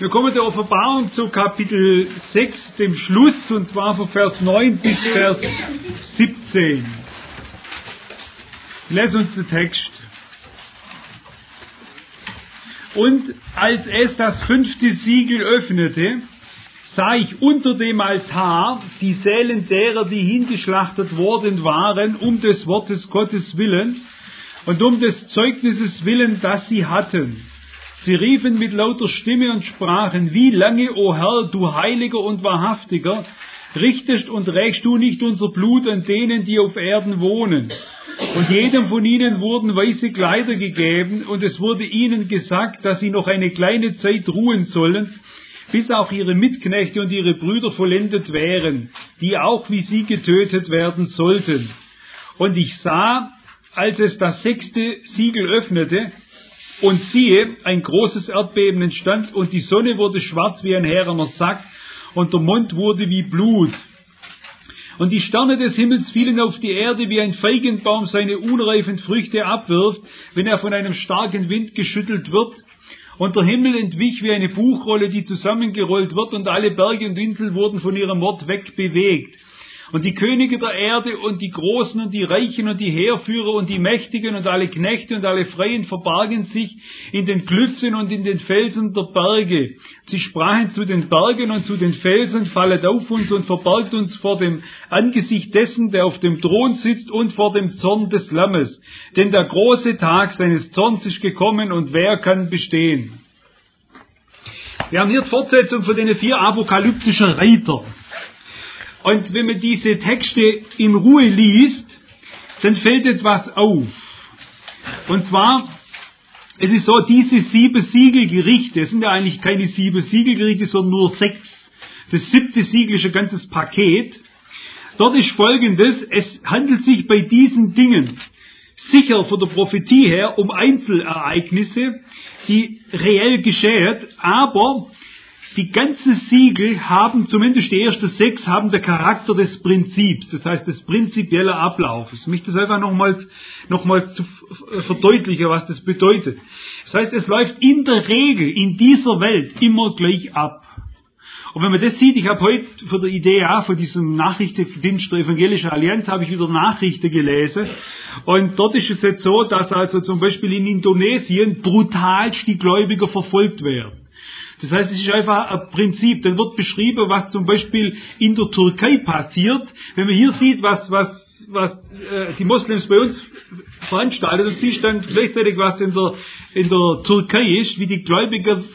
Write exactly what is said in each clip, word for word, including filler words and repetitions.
Wir kommen der Offenbarung zu Kapitel sechs, dem Schluss, und zwar von Vers neun bis Vers siebzehn. Lass uns den Text. Und als es das fünfte Siegel öffnete, sah ich unter dem Altar die Seelen derer, die hingeschlachtet worden waren, um des Wortes Gottes willen und um des Zeugnisses willen, das sie hatten. Sie riefen mit lauter Stimme und sprachen: Wie lange, o Herr, du Heiliger und Wahrhaftiger, richtest und rächst du nicht unser Blut an denen, die auf Erden wohnen? Und jedem von ihnen wurden weiße Kleider gegeben, und es wurde ihnen gesagt, dass sie noch eine kleine Zeit ruhen sollen, bis auch ihre Mitknechte und ihre Brüder vollendet wären, die auch wie sie getötet werden sollten. Und ich sah, als es das sechste Siegel öffnete, und siehe, ein großes Erdbeben entstand, und die Sonne wurde schwarz wie ein härener Sack, und der Mond wurde wie Blut. Und die Sterne des Himmels fielen auf die Erde, wie ein Feigenbaum seine unreifen Früchte abwirft, wenn er von einem starken Wind geschüttelt wird. Und der Himmel entwich wie eine Buchrolle, die zusammengerollt wird, und alle Berge und Inseln wurden von ihrem Ort wegbewegt. Und die Könige der Erde und die Großen und die Reichen und die Heerführer und die Mächtigen und alle Knechte und alle Freien verbargen sich in den Klüften und in den Felsen der Berge. Sie sprachen zu den Bergen und zu den Felsen: Fallet auf uns und verbergt uns vor dem Angesicht dessen, der auf dem Thron sitzt, und vor dem Zorn des Lammes. Denn der große Tag seines Zorns ist gekommen, und wer kann bestehen? Wir haben hier die Fortsetzung von den vier apokalyptischen Reitern. Und wenn man diese Texte in Ruhe liest, dann fällt etwas auf. Und zwar, es ist so, diese sieben Siegelgerichte, es sind ja eigentlich keine sieben Siegelgerichte, sondern nur sechs. Das siebte Siegel ist ein ganzes Paket. Dort ist Folgendes: Es handelt sich bei diesen Dingen sicher von der Prophetie her um Einzelereignisse, die reell geschehen, aber die ganzen Siegel haben, zumindest die ersten sechs, haben den Charakter des Prinzips, das heißt des prinzipiellen Ablaufes. Ich möchte das einfach nochmals, nochmals zu verdeutlichen, was das bedeutet. Das heißt, es läuft in der Regel in dieser Welt immer gleich ab. Und wenn man das sieht, ich habe heute von der I D A, von diesem Nachrichtendienst der Evangelischen Allianz, habe ich wieder Nachrichten gelesen. Und dort ist es jetzt so, dass also zum Beispiel in Indonesien brutalst die Gläubiger verfolgt werden. Das heißt, es ist einfach ein Prinzip. Dann wird beschrieben, was zum Beispiel in der Türkei passiert. Wenn man hier sieht, was, was, was äh, die Moslems bei uns veranstalten, und siehst dann gleichzeitig, was in der, in der Türkei ist, wie die Gläubiger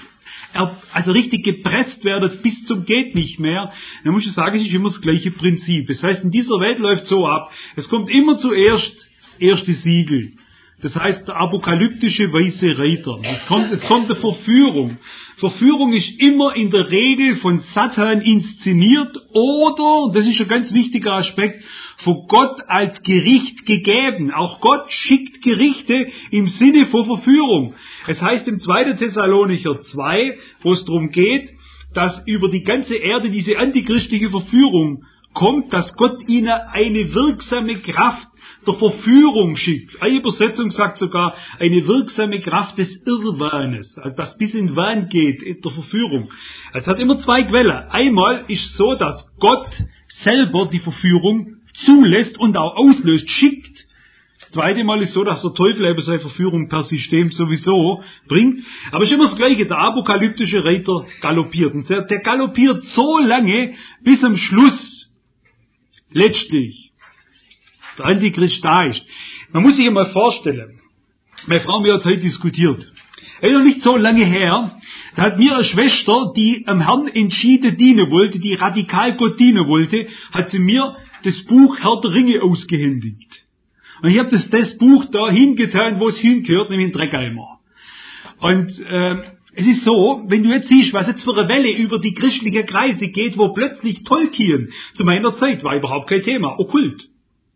also richtig gepresst werden bis zum geht nicht mehr, dann muss ich sagen, es ist immer das gleiche Prinzip. Das heißt, in dieser Welt läuft so ab: Es kommt immer zuerst das erste Siegel. Das heißt, der apokalyptische weiße Reiter. Es kommt, es kommt eine Verführung. Verführung ist immer in der Regel von Satan inszeniert oder, das ist ein ganz wichtiger Aspekt, von Gott als Gericht gegeben. Auch Gott schickt Gerichte im Sinne von Verführung. Es heißt im zweiten Thessalonicher zwei, wo es darum geht, dass über die ganze Erde diese antichristliche Verführung kommt, dass Gott ihnen eine wirksame Kraft der Verführung schickt. Eine Übersetzung sagt sogar eine wirksame Kraft des Irrwahnes, also das bis in Wahn geht, der Verführung. Es hat immer zwei Quellen. Einmal ist so, dass Gott selber die Verführung zulässt und auch auslöst, schickt. Das zweite Mal ist so, dass der Teufel eben seine Verführung per System sowieso bringt. Aber es ist immer das Gleiche, der apokalyptische Reiter galoppiert. Und der, der galoppiert so lange, bis am Schluss letztlich der Antichrist da ist. Man muss sich einmal vorstellen, meine Frau und mir hat heute diskutiert. Es ist noch nicht so lange her, da hat mir eine Schwester, die am Herrn entschieden dienen wollte, die radikal Gott dienen wollte, hat sie mir das Buch Herr der Ringe ausgehändigt. Und ich habe das, das Buch da hingetan, wo es hingehört, nämlich in den Dreckeimer. Und äh, es ist so, wenn du jetzt siehst, was jetzt für eine Welle über die christlichen Kreise geht, wo plötzlich Tolkien, zu meiner Zeit war überhaupt kein Thema, okkult.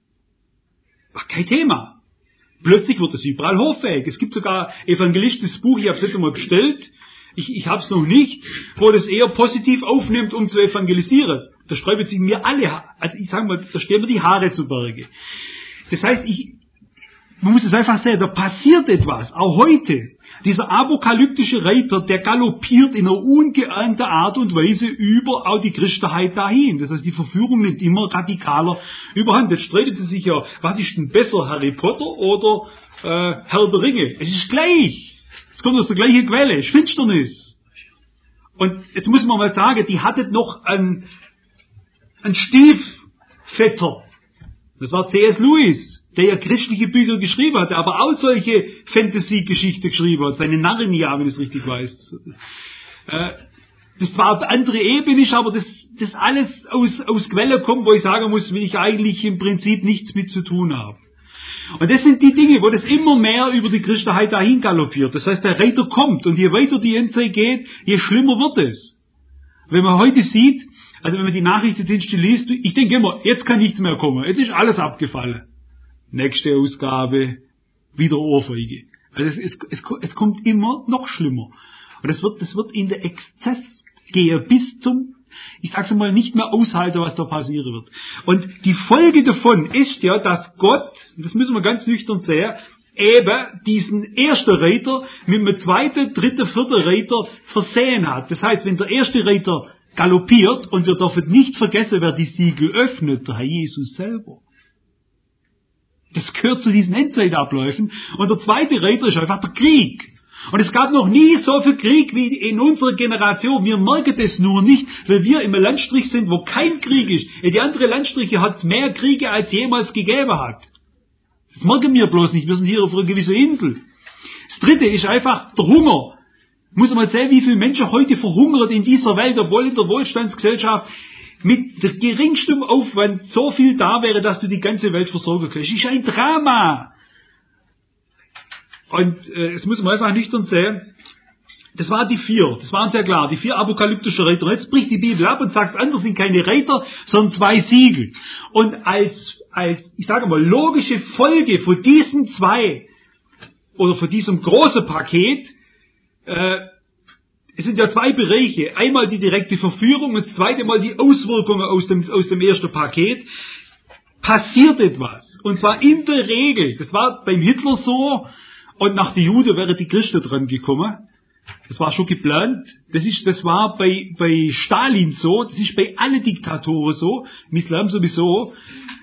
War kein Thema. Plötzlich wird es überall hochfähig. Es gibt sogar evangelistisches Buch, ich habe es jetzt einmal bestellt, ich, ich habe es noch nicht, wo das eher positiv aufnimmt, um zu evangelisieren. Da sträuben sich mir alle, also ich sage mal, da stehen mir die Haare zu Berge. Das heißt, ich, man muss es einfach sehen, da passiert etwas, auch heute. Dieser apokalyptische Reiter, der galoppiert in einer ungeahnten Art und Weise über auch die Christenheit dahin. Das heißt, die Verführung nimmt immer radikaler überhand. Jetzt streitet sie sich ja, was ist denn besser, Harry Potter oder äh, Herr der Ringe? Es ist gleich. Es kommt aus der gleichen Quelle, es ist Finsternis. Und jetzt muss man mal sagen, die hatte noch einen, einen Stiefvetter. Das war C S Lewis, der ja christliche Bücher geschrieben hat, aber auch solche Fantasy-Geschichte geschrieben hat, seine Narnia, wenn ich es richtig weiß. Äh, das war auf andere Ebene, aber das, das alles aus, aus Quelle kommt, wo ich sagen muss, will ich eigentlich im Prinzip nichts mit zu tun haben. Und das sind die Dinge, wo das immer mehr über die Christenheit dahin galoppiert. Das heißt, der Reiter kommt und je weiter die Endzeit geht, je schlimmer wird es. Wenn man heute sieht, also wenn man die Nachrichtendienste liest, ich denke immer, jetzt kann nichts mehr kommen, jetzt ist alles abgefallen. Nächste Ausgabe, wieder Ohrfeige. Also es, es, es, es kommt immer noch schlimmer. Und es wird, das wird in der Exzess gehen bis zum, ich sag's mal, nicht mehr aushalten, was da passieren wird. Und die Folge davon ist ja, dass Gott, das müssen wir ganz nüchtern sehen, eben diesen ersten Reiter mit einem zweiten, dritten, vierten Reiter versehen hat. Das heißt, wenn der erste Reiter galoppiert, und wir dürfen nicht vergessen, wer die Siegel öffnet, der Herr Jesus selber. Das gehört zu diesen Endzeitabläufen. Und der zweite Reiter ist einfach der Krieg. Und es gab noch nie so viel Krieg wie in unserer Generation. Wir merken das nur nicht, weil wir im Landstrich sind, wo kein Krieg ist. In die anderen Landstriche hat es mehr Kriege, als jemals gegeben hat. Das merken wir bloß nicht. Wir sind hier auf einer gewissen Insel. Das dritte ist einfach der Hunger. Muss man mal sehen, wie viele Menschen heute verhungern in dieser Welt, obwohl in der Wohlstandsgesellschaft mit der geringstem Aufwand so viel da wäre, dass du die ganze Welt versorgen kannst. Das ist ein Drama. Und äh, es muss man einfach nüchtern sehen, das waren die vier, das waren sehr klar, die vier apokalyptischen Reiter. Und jetzt bricht die Bibel ab und sagt, anders sind keine Reiter, sondern zwei Siegel. Und als, als, ich sage mal, logische Folge von diesen zwei, oder von diesem großen Paket, äh, es sind ja zwei Bereiche. Einmal die direkte Verführung und das zweite Mal die Auswirkungen aus dem, aus dem ersten Paket. Passiert etwas. Und zwar in der Regel. Das war beim Hitler so. Und nach den Juden wäre die Christen dran gekommen. Das war schon geplant. Das ist, das war bei, bei Stalin so. Das ist bei allen Diktatoren so. Im Islam sowieso.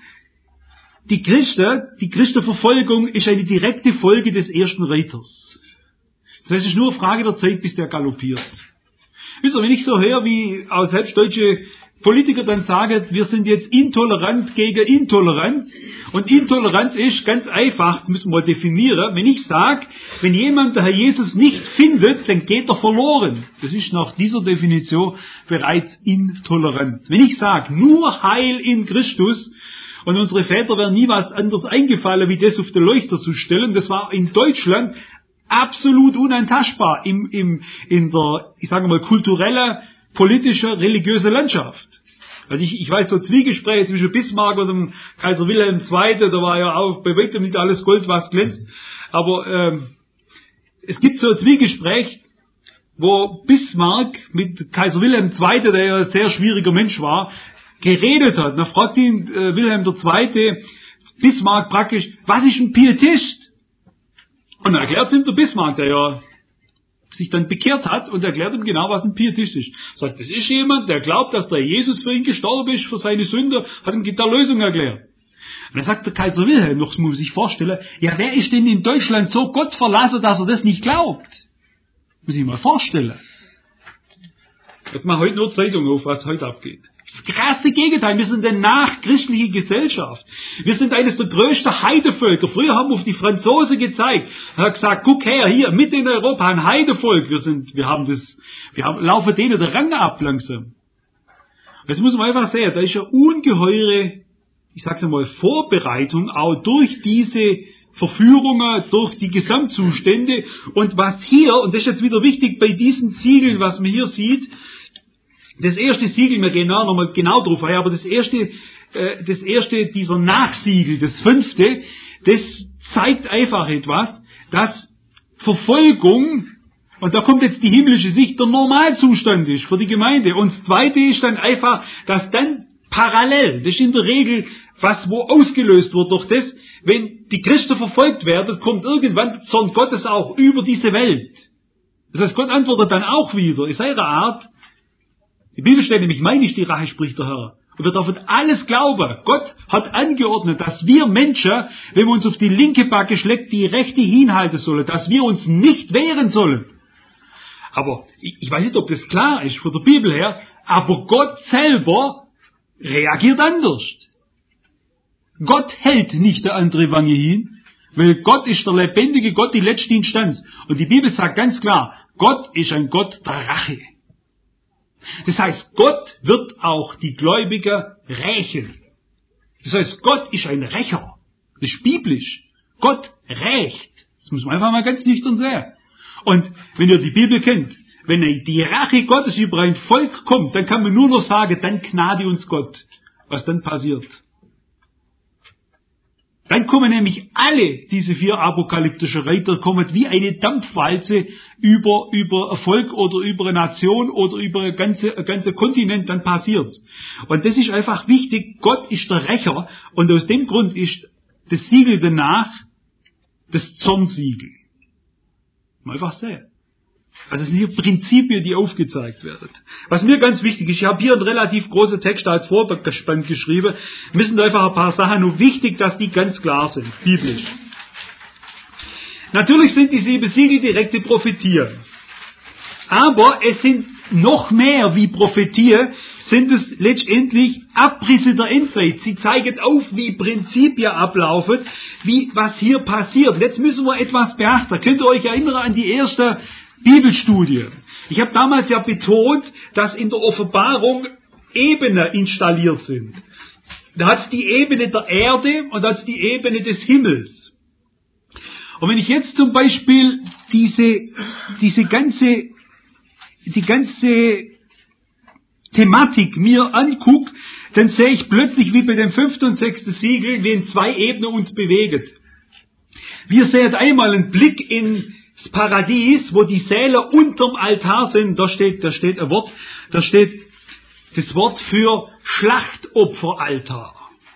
Die Christen, die Christenverfolgung ist eine direkte Folge des ersten Reiters. Das heißt, es ist nur eine Frage der Zeit, bis der galoppiert. Wisst ihr, wenn ich so höre, wie auch selbst deutsche Politiker dann sagen, wir sind jetzt intolerant gegen Intoleranz. Und Intoleranz ist ganz einfach, das müssen wir mal definieren. Wenn ich sage, wenn jemand der Herr Jesus nicht findet, dann geht er verloren. Das ist nach dieser Definition bereits Intoleranz. Wenn ich sage, nur Heil in Christus, und unsere Väter wären nie was anderes eingefallen, wie das auf den Leuchter zu stellen, das war in Deutschland absolut unantastbar im, im, in der, ich sage mal, kulturellen, politischer, religiösen Landschaft. Also ich, ich weiß so Zwiegespräche zwischen Bismarck und dem Kaiser Wilhelm der Zweite, da war ja auch bei weitem nicht alles Gold, was glänzt. Aber ähm, es gibt so ein Zwiegespräch, wo Bismarck mit Kaiser Wilhelm der Zweite, der ja ein sehr schwieriger Mensch war, geredet hat. Da fragt ihn äh, Wilhelm der Zweite, Bismarck praktisch, was ist ein Pietist? Und er erklärt ihm der Bismarck, der ja sich dann bekehrt hat, und erklärt ihm genau, was ein Pietist ist. Sagt, das ist jemand, der glaubt, dass der Jesus für ihn gestorben ist, für seine Sünde, hat ihm die Erlösung erklärt. Und dann sagt der Kaiser Wilhelm, noch muss man sich vorstellen, ja, wer ist denn in Deutschland so Gott verlassen, dass er das nicht glaubt? Muss ich mal vorstellen. Jetzt mal heute nur Zeitung auf, was heute abgeht. Das krasse Gegenteil. Wir sind eine nachchristliche Gesellschaft. Wir sind eines der größten Heidevölker. Früher haben wir auf die Franzosen gezeigt. Er hat gesagt, guck her, hier, mitten in Europa, ein Heidevolk. Wir sind, wir haben das, wir haben, laufen denen der Rang ab langsam. Das muss man einfach sehen. Da ist ja ungeheure, ich sag's einmal, Vorbereitung auch durch diese Verführungen, durch die Gesamtzustände. Und was hier, und das ist jetzt wieder wichtig bei diesen Siegeln, was man hier sieht, das erste Siegel, wir gehen nachher nochmal genau drauf ein, aber das erste, äh, das erste dieser Nachsiegel, das fünfte, das zeigt einfach etwas, dass Verfolgung, und da kommt jetzt die himmlische Sicht, der Normalzustand ist für die Gemeinde. Und das zweite ist dann einfach, dass dann parallel, das ist in der Regel was wo ausgelöst wird durch das, wenn die Christen verfolgt werden, kommt irgendwann der Zorn Gottes auch über diese Welt. Das heißt, Gott antwortet dann auch wieder, in seiner Art. Die Bibel steht nämlich, meine ich die Rache, spricht der Herr. Und wir dürfen alles glauben. Gott hat angeordnet, dass wir Menschen, wenn wir uns auf die linke Backe schlägt, die rechte hinhalten sollen, dass wir uns nicht wehren sollen. Aber ich, ich weiß nicht, ob das klar ist von der Bibel her, aber Gott selber reagiert anders. Gott hält nicht der andere Wange hin, weil Gott ist der lebendige Gott, die letzte Instanz. Und die Bibel sagt ganz klar, Gott ist ein Gott der Rache. Das heißt, Gott wird auch die Gläubigen rächen. Das heißt, Gott ist ein Rächer. Das ist biblisch. Gott rächt. Das muss man einfach mal ganz nüchtern sehen. Und wenn ihr die Bibel kennt, wenn die Rache Gottes über ein Volk kommt, dann kann man nur noch sagen, dann gnade uns Gott. Was dann passiert? Dann kommen nämlich alle diese vier apokalyptischen Reiter, kommen wie eine Dampfwalze über, über Volk oder über eine Nation oder über ein ganze, ein ganzer Kontinent, dann passiert's. Und das ist einfach wichtig, Gott ist der Rächer und aus dem Grund ist das Siegel danach das Zornsiegel. Mal einfach sehen. Also es sind hier Prinzipien, die aufgezeigt werden. Was mir ganz wichtig ist, ich habe hier einen relativ großen Text als Vorband geschrieben, müssen da einfach ein paar Sachen, nur wichtig, dass die ganz klar sind, biblisch. Natürlich sind die sieben Siegel direkte Prophetien. Aber es sind noch mehr wie Prophetien, sind es letztendlich Abrisse der Endzeit. Sie zeigen auf, wie Prinzipien ablaufen, wie was hier passiert. Jetzt müssen wir etwas beachten. Könnt ihr euch erinnern an die erste Bibelstudie? Ich habe damals ja betont, dass in der Offenbarung Ebenen installiert sind. Da hat es die Ebene der Erde und da hat es die Ebene des Himmels. Und wenn ich jetzt zum Beispiel diese, diese ganze, die ganze Thematik mir angucke, dann sehe ich plötzlich, wie bei dem fünften und sechsten Siegel, wie in zwei Ebenen uns bewegt. Wir sehen einmal einen Blick ins Paradies, wo die Säle unterm Altar sind. Da steht, da steht ein Wort, da steht das Wort für Schlachtopferaltar.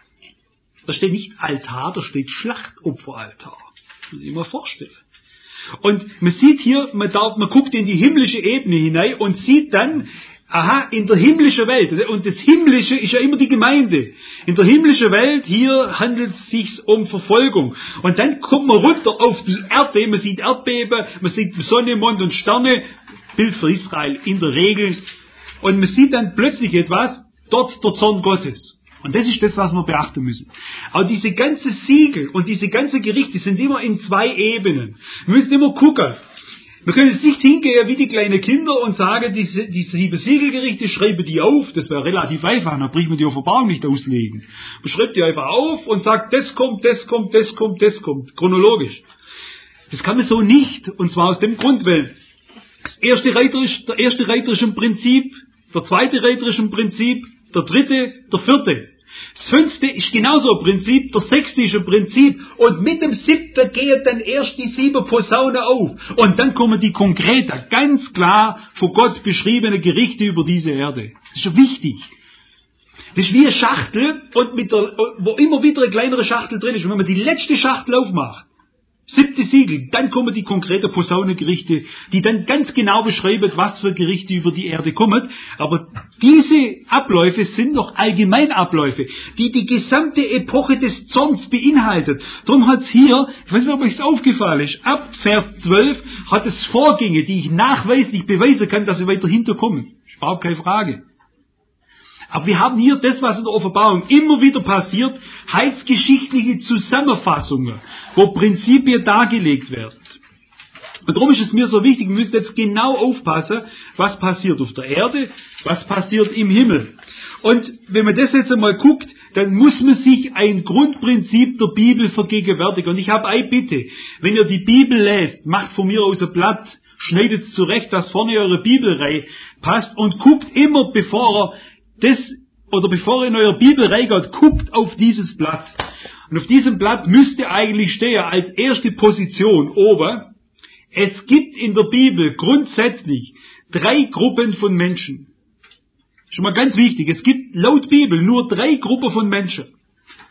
Da steht nicht Altar, da steht Schlachtopferaltar. Das muss ich mir vorstellen. Und man sieht hier, man, darf, man guckt in die himmlische Ebene hinein und sieht dann, aha, in der himmlischen Welt, und das Himmlische ist ja immer die Gemeinde. In der himmlischen Welt, hier handelt es sich um Verfolgung. Und dann kommt man runter auf die Erde, man sieht Erdbeben, man sieht Sonne, Mond und Sterne, Bild für Israel in der Regel. Und man sieht dann plötzlich etwas, dort der Zorn Gottes. Und das ist das, was wir beachten müssen. Aber diese ganze Siegel und diese ganze Gerichte sind immer in zwei Ebenen. Wir müssen immer gucken. Wir können jetzt nicht hingehen wie die kleinen Kinder und sagen, diese, diese sieben Siegelgerichte, schreibe die auf. Das wäre relativ einfach, dann bricht man die Offenbarung nicht auslegen. Man schreibt die einfach auf und sagt, das kommt, das kommt, das kommt, das kommt. Chronologisch. Das kann man so nicht. Und zwar aus dem Grund, weil das erste Reiter ist, der erste Reiter ist im Prinzip, der zweite Reiter ist im Prinzip, der dritte, der vierte. Das fünfte ist genauso ein Prinzip, der sechste ist ein Prinzip und mit dem siebten gehen dann erst die sieben Posaunen auf. Und dann kommen die konkreten, ganz klar von Gott beschriebene Gerichte über diese Erde. Das ist schon wichtig. Das ist wie eine Schachtel, und mit der, wo immer wieder eine kleinere Schachtel drin ist. Und wenn man die letzte Schachtel aufmacht, siebte Siegel, dann kommen die konkreten Posaunengerichte, die dann ganz genau beschreiben, was für Gerichte über die Erde kommen. Aber diese Abläufe sind noch Allgemeinabläufe, die die gesamte Epoche des Zorns beinhaltet. Darum hat es hier, ich weiß nicht, ob euch es aufgefallen ist, ab Vers zwölf hat es Vorgänge, die ich nachweislich beweisen kann, dass sie weiter hinterkommen. Ist überhaupt keine Frage. Aber wir haben hier das, was in der Offenbarung immer wieder passiert, heilsgeschichtliche Zusammenfassungen, wo Prinzipien dargelegt werden. Und darum ist es mir so wichtig, wir müssen jetzt genau aufpassen, was passiert auf der Erde, was passiert im Himmel. Und wenn man das jetzt einmal guckt, dann muss man sich ein Grundprinzip der Bibel vergegenwärtigen. Und ich habe eine Bitte, wenn ihr die Bibel lest, macht von mir aus ein Blatt, schneidet es zurecht, dass vorne eure Bibelreihe passt und guckt immer, bevor er das, oder bevor ihr in euer Bibel reingeht, guckt auf dieses Blatt. Und auf diesem Blatt müsste eigentlich stehen, als erste Position oben, es gibt in der Bibel grundsätzlich drei Gruppen von Menschen. Schon mal ganz wichtig, es gibt laut Bibel nur drei Gruppen von Menschen.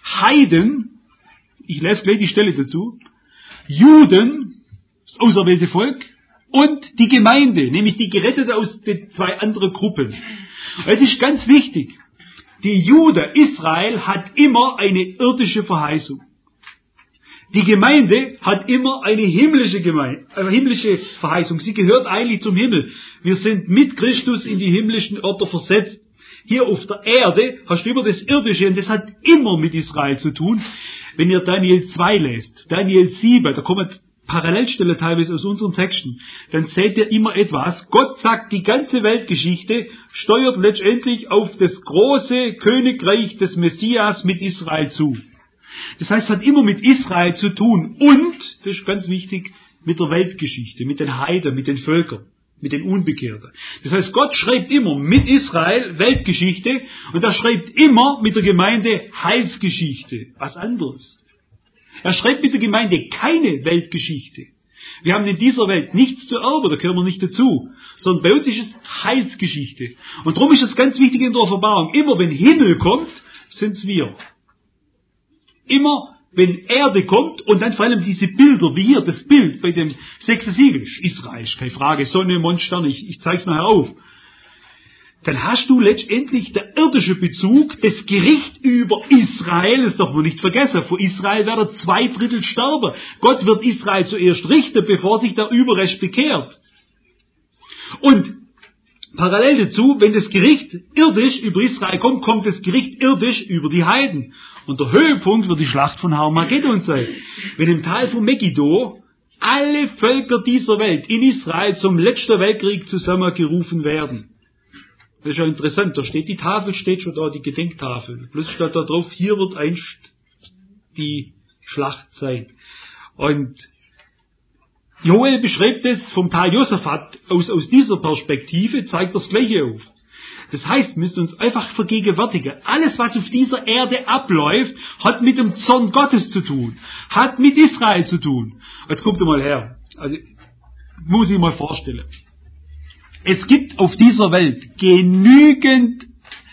Heiden, ich lese gleich die Stelle dazu, Juden, das auserwählte Volk, und die Gemeinde, nämlich die Gerettete aus den zwei anderen Gruppen. Es ist ganz wichtig, die Jude, Israel, hat immer eine irdische Verheißung. Die Gemeinde hat immer eine himmlische, Gemeinde, eine himmlische Verheißung. Sie gehört eigentlich zum Himmel. Wir sind mit Christus in die himmlischen Orte versetzt. Hier auf der Erde hast du immer das Irdische, und das hat immer mit Israel zu tun. Wenn ihr Daniel zwei lest, Daniel sieben, da kommen Parallelstelle teilweise aus unseren Texten, dann seht ihr immer etwas. Gott sagt, die ganze Weltgeschichte steuert letztendlich auf das große Königreich des Messias mit Israel zu. Das heißt, es hat immer mit Israel zu tun und, das ist ganz wichtig, mit der Weltgeschichte, mit den Heiden, mit den Völkern, mit den Unbekehrten. Das heißt, Gott schreibt immer mit Israel Weltgeschichte und er schreibt immer mit der Gemeinde Heilsgeschichte, was anderes. Er schreibt mit der Gemeinde keine Weltgeschichte. Wir haben in dieser Welt nichts zu erben, da gehören wir nicht dazu. Sondern bei uns ist es Heilsgeschichte. Und darum ist es ganz wichtig in der Offenbarung, immer wenn Himmel kommt, sind's wir. Immer wenn Erde kommt und dann vor allem diese Bilder, wie hier das Bild bei dem sechsten Siegel, Israel, keine Frage, Sonne, Mond, Sterne, ich, ich zeige es nachher auf. Dann hast du letztendlich der irdische Bezug, das Gericht über Israel, das darf man nicht vergessen, vor Israel werden zwei Drittel sterben. Gott wird Israel zuerst richten, bevor sich der Überrest bekehrt. Und parallel dazu, wenn das Gericht irdisch über Israel kommt, kommt das Gericht irdisch über die Heiden. Und der Höhepunkt wird die Schlacht von Harmageddon sein. Wenn im Tal von Megiddo alle Völker dieser Welt in Israel zum letzten Weltkrieg zusammengerufen werden. Das ist ja interessant, da steht die Tafel, steht schon da, die Gedenktafel. Plus steht da drauf, hier wird einst die Schlacht sein. Und Joel beschreibt es vom Tal Josaphat aus, aus dieser Perspektive, zeigt das Gleiche auf. Das heißt, müsst uns einfach vergegenwärtigen, alles was auf dieser Erde abläuft, hat mit dem Zorn Gottes zu tun, hat mit Israel zu tun. Jetzt kommt mal her, also muss ich mal vorstellen. Es gibt auf dieser Welt genügend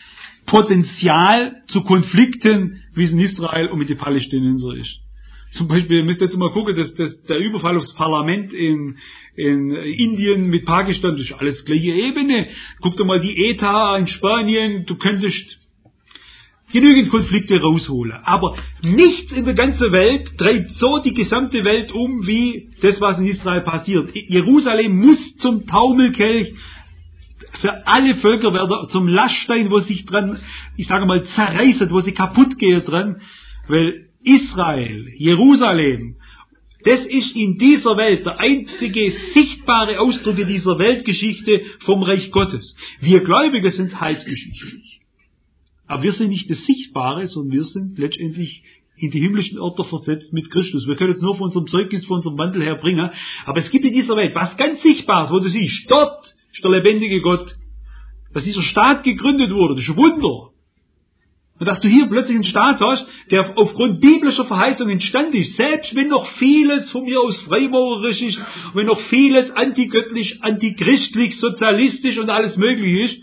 Potenzial zu Konflikten, wie es in Israel und mit den Palästinensern ist. Zum Beispiel, ihr müsst jetzt mal gucken, dass, dass der Überfall aufs Parlament in, in Indien mit Pakistan, das ist alles gleiche Ebene. Guck dir mal die E T A in Spanien, du könntest genügend Konflikte rausholen. Aber nichts in der ganzen Welt treibt so die gesamte Welt um, wie das, was in Israel passiert. Jerusalem muss zum Taumelkelch für alle Völker werden, zum Laststein, wo sich dran, ich sage mal, zerreißt, wo sie kaputt gehen dran, weil Israel, Jerusalem, das ist in dieser Welt der einzige sichtbare Ausdruck dieser Weltgeschichte vom Reich Gottes. Wir Gläubige sind heilsgeschichtlich. Aber wir sind nicht das Sichtbare, sondern wir sind letztendlich in die himmlischen Orte versetzt mit Christus. Wir können es nur von unserem Zeugnis, von unserem Wandel her bringen. Aber es gibt in dieser Welt was ganz Sichtbares, wo du siehst, dort ist der lebendige Gott. Dass dieser Staat gegründet wurde, das ist ein Wunder. Und dass du hier plötzlich einen Staat hast, der aufgrund biblischer Verheißung entstanden ist, selbst wenn noch vieles von mir aus freimaurerisch ist, wenn noch vieles antigöttlich, antichristlich, sozialistisch und alles mögliche ist,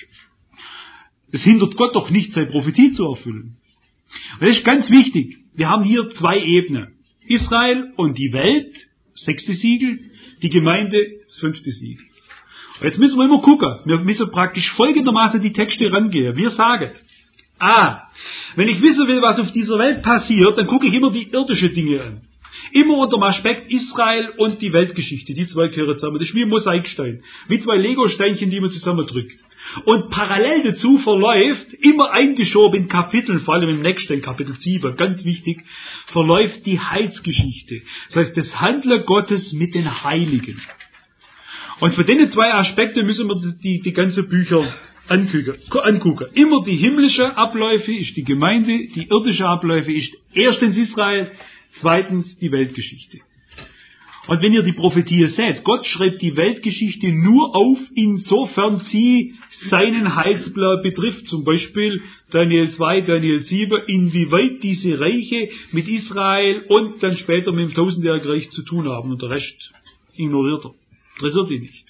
es hindert Gott doch nicht, seine Prophetie zu erfüllen. Und das ist ganz wichtig. Wir haben hier zwei Ebenen. Israel und die Welt, das sechste Siegel, die Gemeinde, das fünfte Siegel. Und jetzt müssen wir immer gucken. Wir müssen praktisch folgendermaßen die Texte rangehen. Wir sagen, ah, wenn ich wissen will, was auf dieser Welt passiert, dann gucke ich immer die irdischen Dinge an. Immer unter dem Aspekt Israel und die Weltgeschichte. Die zwei gehören zusammen. Das ist wie ein Mosaikstein. Wie zwei Lego-Steinchen, die man zusammendrückt. Und parallel dazu verläuft, immer eingeschoben in Kapiteln, vor allem im nächsten Kapitel sieben, ganz wichtig, verläuft die Heilsgeschichte. Das heißt, das Handeln Gottes mit den Heiligen. Und für diese zwei Aspekte müssen wir die, die ganzen Bücher angucken. Immer die himmlische Abläufe ist die Gemeinde, die irdische Abläufe ist erstens Israel, zweitens die Weltgeschichte. Und wenn ihr die Prophetie seht, Gott schreibt die Weltgeschichte nur auf, insofern sie seinen Heilsplan betrifft. Zum Beispiel Daniel zwei, Daniel sieben, inwieweit diese Reiche mit Israel und dann später mit dem tausendjährigen Reich zu tun haben. Und der Rest ignoriert er. Interessiert ihn nicht.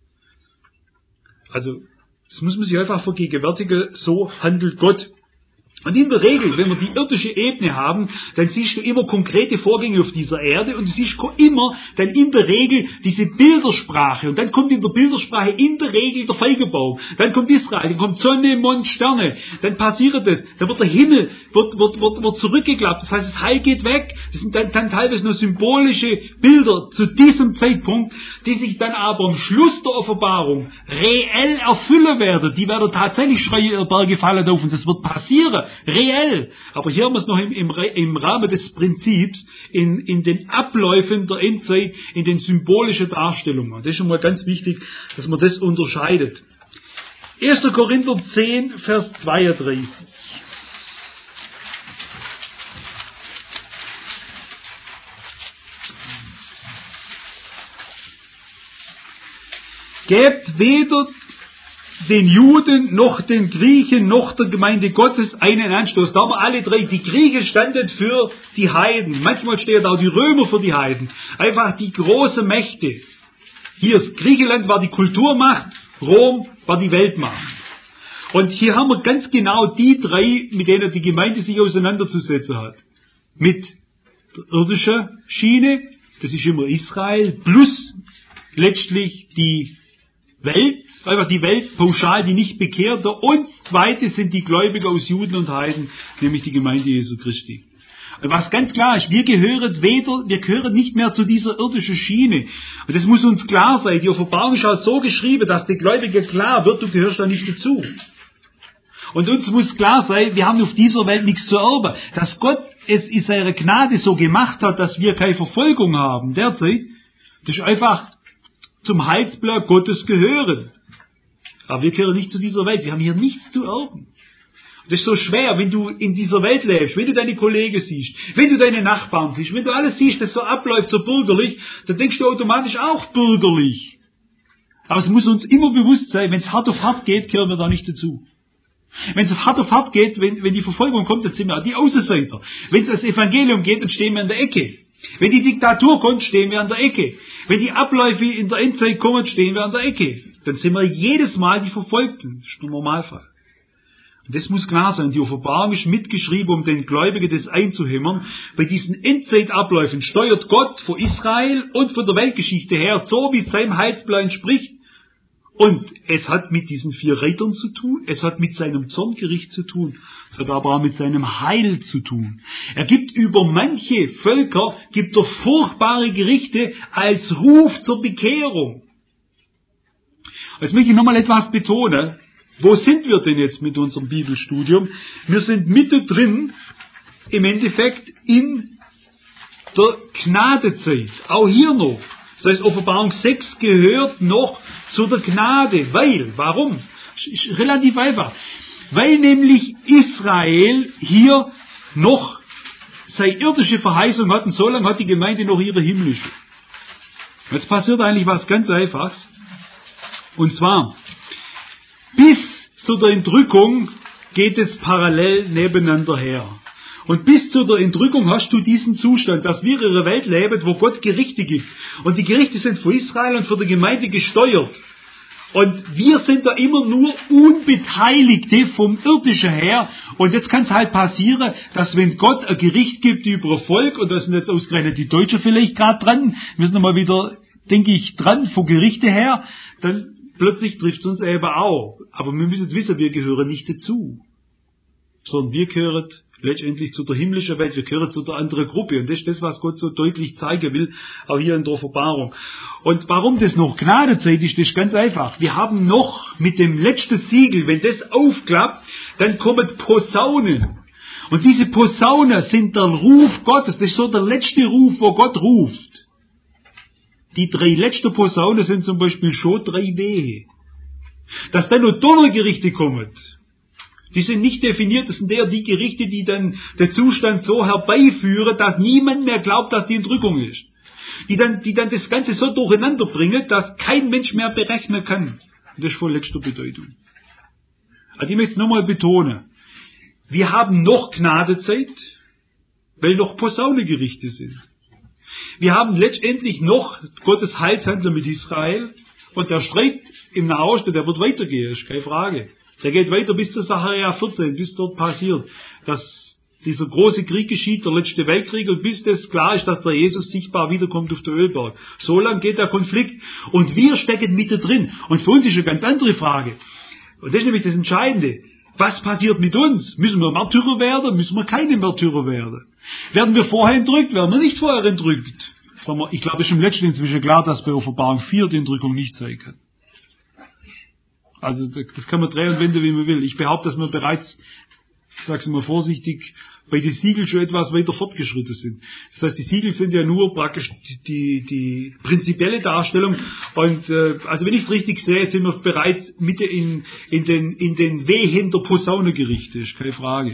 Also, das muss man sich einfach vergegenwärtigen, so handelt Gott. Und in der Regel, wenn wir die irdische Ebene haben, dann siehst du immer konkrete Vorgänge auf dieser Erde und du siehst immer dann in der Regel diese Bildersprache. Und dann kommt in der Bildersprache in der Regel der Feigenbaum. Dann kommt Israel, dann kommt Sonne, Mond, Sterne. Dann passiert das. Dann wird der Himmel wird, wird, wird, wird zurückgeklappt. Das heißt, das Heil geht weg. Das sind dann, dann teilweise nur symbolische Bilder zu diesem Zeitpunkt, die sich dann aber am Schluss der Offenbarung reell erfüllen werden. Die werden tatsächlich schreien, ihr Berge fallen auf und das wird passieren. Reell. Aber hier haben wir es noch im, im, im Rahmen des Prinzips, in, in den Abläufen der Endzeit, in den symbolischen Darstellungen. Das ist schon mal ganz wichtig, dass man das unterscheidet. erster Korinther zehn, Vers zweiunddreißig. Gebt weder den Juden, noch den Griechen, noch der Gemeinde Gottes einen Anstoß. Da haben wir alle drei. Die Griechen standen für die Heiden. Manchmal stehen auch die Römer für die Heiden. Einfach die großen Mächte. Hier ist Griechenland war die Kulturmacht, Rom war die Weltmacht. Und hier haben wir ganz genau die drei, mit denen die Gemeinde sich auseinanderzusetzen hat. Mit der irdischen Schiene, das ist immer Israel, plus letztlich die Welt, einfach die Welt pauschal, die nicht bekehrte. Und zweite sind die Gläubiger aus Juden und Heiden, nämlich die Gemeinde Jesu Christi. Was ganz klar ist, wir gehören weder, wir gehören nicht mehr zu dieser irdischen Schiene. Und das muss uns klar sein. Die Offenbarung ist auch so geschrieben, dass die Gläubiger klar wird, du gehörst da nicht dazu. Und uns muss klar sein, wir haben auf dieser Welt nichts zu erben. Dass Gott es in seiner Gnade so gemacht hat, dass wir keine Verfolgung haben derzeit, das ist einfach zum Heilsplan Gottes gehören. Aber wir gehören nicht zu dieser Welt. Wir haben hier nichts zu erben. Das ist so schwer, wenn du in dieser Welt lebst, wenn du deine Kollegen siehst, wenn du deine Nachbarn siehst, wenn du alles siehst, das so abläuft, so bürgerlich, dann denkst du automatisch auch bürgerlich. Aber es muss uns immer bewusst sein, wenn es hart auf hart geht, gehören wir da nicht dazu. Wenn es hart auf hart geht, wenn, wenn die Verfolgung kommt, dann sind wir die Außenseiter. Wenn es das Evangelium geht, dann stehen wir in der Ecke. Wenn die Diktatur kommt, stehen wir an der Ecke. Wenn die Abläufe in der Endzeit kommen, stehen wir an der Ecke. Dann sind wir jedes Mal die Verfolgten. Das ist der Normalfall. Und das muss klar sein. Die Offenbarung ist mitgeschrieben, um den Gläubigen das einzuhämmern. Bei diesen Endzeitabläufen steuert Gott von Israel und von der Weltgeschichte her, so wie es seinem Heilsplan spricht. Und es hat mit diesen vier Reitern zu tun, es hat mit seinem Zorngericht zu tun, es hat aber auch mit seinem Heil zu tun. Er gibt über manche Völker, gibt er furchtbare Gerichte als Ruf zur Bekehrung. Jetzt möchte ich nochmal etwas betonen. Wo sind wir denn jetzt mit unserem Bibelstudium? Wir sind mittendrin, im Endeffekt, in der Gnadezeit. Auch hier noch. Das heißt, Offenbarung sechs gehört noch zu der Gnade. Weil, warum? Ist relativ einfach. Weil nämlich Israel hier noch seine irdische Verheißung hat und so lange hat die Gemeinde noch ihre himmlische. Jetzt passiert eigentlich was ganz Einfaches. Und zwar, bis zu der Entrückung geht es parallel nebeneinander her. Und bis zu der Entrückung hast du diesen Zustand, dass wir in einer Welt leben, wo Gott Gerichte gibt. Und die Gerichte sind von Israel und von der Gemeinde gesteuert. Und wir sind da immer nur Unbeteiligte vom Irdischen her. Und jetzt kann es halt passieren, dass wenn Gott ein Gericht gibt über ein Volk, und da sind jetzt ausgerechnet die Deutschen vielleicht gerade dran, wir sind mal wieder, denke ich, dran vom Gerichte her, dann plötzlich trifft es uns eben auch. Aber wir müssen wissen, wir gehören nicht dazu. Sondern wir gehören letztendlich zu der himmlischen Welt, wir gehören zu der anderen Gruppe. Und das ist das, was Gott so deutlich zeigen will, auch hier in der Offenbarung. Und warum das noch Gnadezeit ist, das ist ganz einfach. Wir haben noch mit dem letzten Siegel, wenn das aufklappt, dann kommen Posaunen. Und diese Posaunen sind der Ruf Gottes. Das ist so der letzte Ruf, wo Gott ruft. Die drei letzten Posaunen sind zum Beispiel schon drei Wehe. Dass dann noch Donnergerichte kommen, die sind nicht definiert, das sind eher die Gerichte, die dann den Zustand so herbeiführen, dass niemand mehr glaubt, dass die Entrückung ist. Die dann, die dann das Ganze so durcheinander bringen, dass kein Mensch mehr berechnen kann. Und das ist von letzter Bedeutung. Also ich möchte es nochmal betonen. Wir haben noch Gnadezeit, weil noch Posaunengerichte sind. Wir haben letztendlich noch Gottes Heilshandel mit Israel und der Streit im Nahosten, der wird weitergehen, ist keine Frage. Der geht weiter bis zu Sacharja vierzehn, bis dort passiert, dass dieser große Krieg geschieht, der letzte Weltkrieg, und bis das klar ist, dass der Jesus sichtbar wiederkommt auf der Ölberg. So lang geht der Konflikt. Und wir stecken mittendrin. Und für uns ist eine ganz andere Frage. Und das ist nämlich das Entscheidende. Was passiert mit uns? Müssen wir Märtyrer werden? Müssen wir keine Märtyrer werden? Werden wir vorher entrückt? Werden wir nicht vorher entrückt? Sagen wir, ich glaube, es ist im letzten inzwischen klar, dass bei Offenbarung vier die Entrückung nicht sein kann. Also das kann man drehen und wenden, wie man will. Ich behaupte, dass wir bereits, ich sage es mal vorsichtig, bei den Siegeln schon etwas weiter fortgeschritten sind. Das heißt, die Siegel sind ja nur praktisch die, die prinzipielle Darstellung. Und äh, also wenn ich es richtig sehe, sind wir bereits Mitte in, in den, in den Wehen der Posaune gerichtet, keine Frage.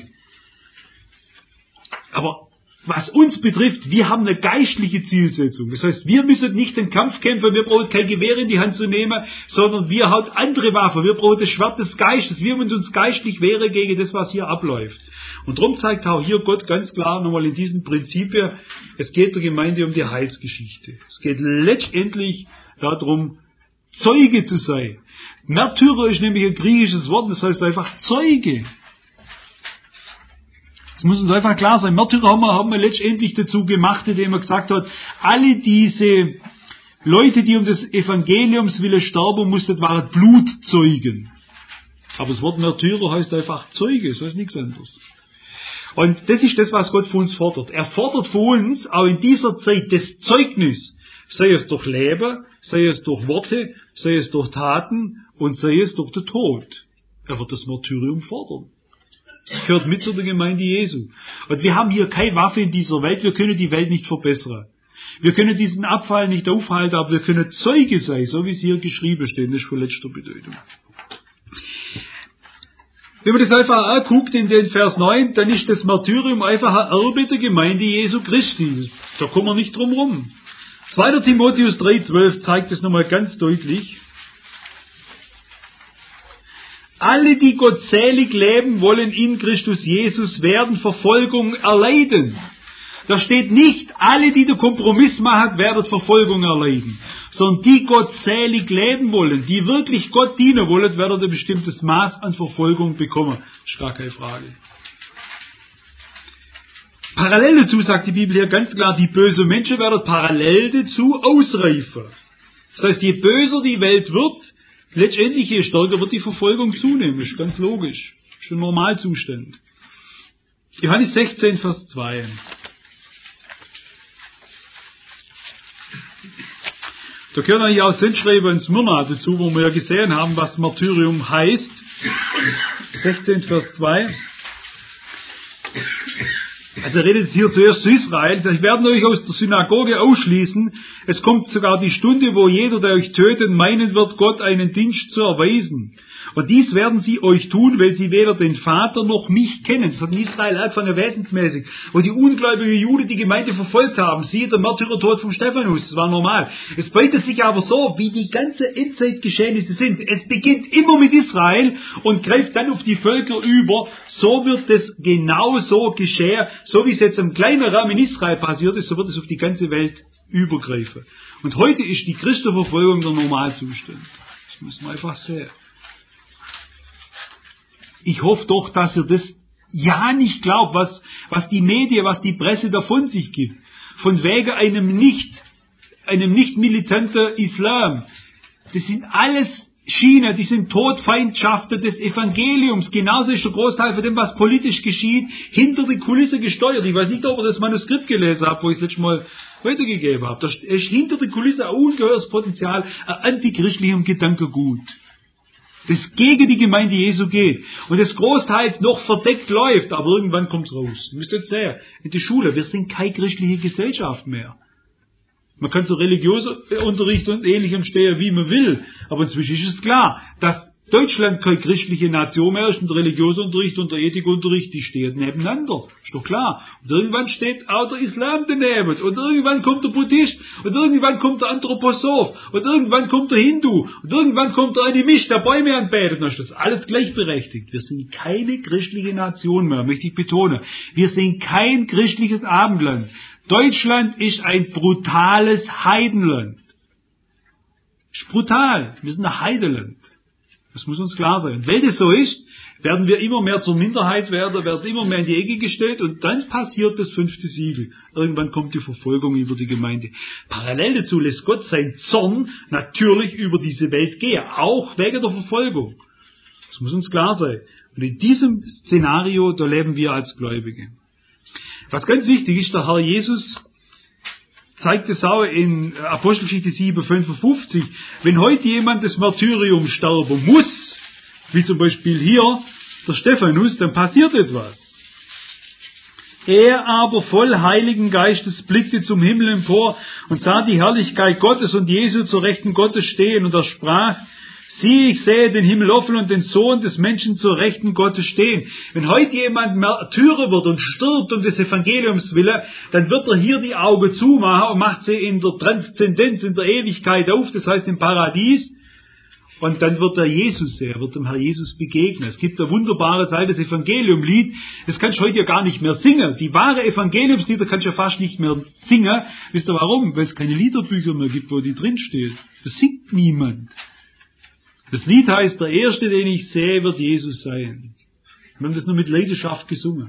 Aber was uns betrifft, wir haben eine geistliche Zielsetzung. Das heißt, wir müssen nicht den Kampf kämpfen, wir brauchen kein Gewehr in die Hand zu nehmen, sondern wir haben andere Waffen. Wir brauchen das Schwert des Geistes. Wir müssen uns geistlich wehren gegen das, was hier abläuft. Und darum zeigt auch hier Gott ganz klar nochmal in diesen Prinzipien, es geht der Gemeinde um die Heilsgeschichte. Es geht letztendlich darum, Zeuge zu sein. Märtyrer ist nämlich ein griechisches Wort, das heißt einfach Zeuge. Das muss uns einfach klar sein. Märtyrer haben wir, haben wir letztendlich dazu gemacht, indem er gesagt hat, alle diese Leute, die um des Evangeliums willen sterben mussten, waren Blutzeugen. Aber das Wort Märtyrer heißt einfach Zeuge, so ist nichts anderes. Und das ist das, was Gott von uns fordert. Er fordert von uns auch in dieser Zeit das Zeugnis, sei es durch Leben, sei es durch Worte, sei es durch Taten und sei es durch den Tod. Er wird das Martyrium fordern. Das gehört mit zu der Gemeinde Jesu. Und wir haben hier keine Waffe in dieser Welt, wir können die Welt nicht verbessern. Wir können diesen Abfall nicht aufhalten, aber wir können Zeuge sein, so wie es hier geschrieben steht, das ist von letzter Bedeutung. Wenn man das einfach anguckt in den Vers neun, dann ist das Martyrium einfach ein Erbe der Gemeinde Jesu Christi. Da kommen wir nicht drum rum. zweiter Timotheus drei zwölf zeigt es nochmal ganz deutlich. Alle, die gottselig leben wollen in Christus Jesus, werden Verfolgung erleiden. Da steht nicht, alle, die den Kompromiss machen, werden Verfolgung erleiden. Sondern die gottselig leben wollen, die wirklich Gott dienen wollen, werden ein bestimmtes Maß an Verfolgung bekommen. Das ist gar keine Frage. Parallel dazu sagt die Bibel hier ganz klar, die bösen Menschen werden parallel dazu ausreifen. Das heißt, je böser die Welt wird, letztendlich je stärker wird die Verfolgung zunehmen. Das ist ganz logisch. Das ist ein Normalzustand. Johannes sechzehn, Vers zwei. Da können wir ja auch Sendschreiber ins Smyrna dazu, wo wir ja gesehen haben, was Martyrium heißt. sechzehn, Vers zwei. Also er redet hier zuerst zu Israel. Ich werde euch aus der Synagoge ausschließen. Es kommt sogar die Stunde, wo jeder, der euch tötet, meinen wird, Gott einen Dienst zu erweisen. Und dies werden sie euch tun, weil sie weder den Vater noch mich kennen. Das hat in Israel angefangen wesensmäßig. Wo die ungläubigen Juden die Gemeinde verfolgt haben. Siehe der Märtyrertod vom Stephanus. Das war normal. Es breitet sich aber so, wie die ganze Endzeitgeschehnisse sind. Es beginnt immer mit Israel und greift dann auf die Völker über. So wird es genau so geschehen. So wie es jetzt im kleinen Rahmen in Israel passiert ist, so wird es auf die ganze Welt übergreifen. Und heute ist die Christenverfolgung der Normalzustand. Das muss man einfach sehen. Ich hoffe doch, dass ihr das ja nicht glaubt, was, was die Medien, was die Presse davon sich gibt. Von wegen einem nicht, einem nicht militanten Islam. Das sind alles Schienen, die sind Todfeindschaften des Evangeliums. Genauso ist der Großteil von dem, was politisch geschieht, hinter die Kulisse gesteuert. Ich weiß nicht, ob ihr das Manuskript gelesen habt, wo ich es letztes Mal weitergegeben habe. Da ist hinter der Kulisse ein ungeheures Potenzial, ein antichristlichem Gedankengut, das gegen die Gemeinde Jesu geht und das großteils noch verdeckt läuft, aber irgendwann kommt es raus. Ihr müsst jetzt sehen, in der Schule, wir sind keine christliche Gesellschaft mehr. Man kann so Religionsunterricht und Ähnlichem stehen, wie man will, aber inzwischen ist es klar, dass Deutschland keine christliche Nation mehr ist und der Religionsunterricht und der Ethikunterricht, die stehen nebeneinander. Ist doch klar. Und irgendwann steht auch der Islam daneben. Und irgendwann kommt der Buddhist. Und irgendwann kommt der Anthroposoph. Und irgendwann kommt der Hindu. Und irgendwann kommt der Animist, der Bäume anbetet. Und dann ist das alles gleichberechtigt. Wir sind keine christliche Nation mehr, möchte ich betonen. Wir sind kein christliches Abendland. Deutschland ist ein brutales Heidenland. Ist brutal. Wir sind ein Heideland. Das muss uns klar sein. Und weil das so ist, werden wir immer mehr zur Minderheit werden, werden immer mehr in die Ecke gestellt und dann passiert das fünfte Siegel. Irgendwann kommt die Verfolgung über die Gemeinde. Parallel dazu lässt Gott sein Zorn natürlich über diese Welt gehen, auch wegen der Verfolgung. Das muss uns klar sein. Und in diesem Szenario, da leben wir als Gläubige. Was ganz wichtig ist, der Herr Jesus zeigt es auch in Apostelgeschichte sieben fünfundfünfzig. Wenn heute jemand das Martyrium sterben muss, wie zum Beispiel hier der Stephanus, dann passiert etwas. Er aber voll Heiligen Geistes blickte zum Himmel empor und sah die Herrlichkeit Gottes und Jesu zur Rechten Gottes stehen, und er sprach: Sieh, ich sehe den Himmel offen und den Sohn des Menschen zur Rechten Gottes stehen. Wenn heute jemand Märtyrer wird und stirbt um des Evangeliums willen, dann wird er hier die Augen zumachen und macht sie in der Transzendenz, in der Ewigkeit auf, das heißt im Paradies. Und dann wird er Jesus sehen, wird dem Herr Jesus begegnen. Es gibt ein wunderbares altes Evangeliumlied, das kannst du heute ja gar nicht mehr singen. Die wahre Evangeliumslieder kannst du ja fast nicht mehr singen. Wisst ihr warum? Weil es keine Liederbücher mehr gibt, wo die drinsteht. Das singt niemand. Das Lied heißt, der Erste, den ich sehe, wird Jesus sein. Wir haben das nur mit Leidenschaft gesungen.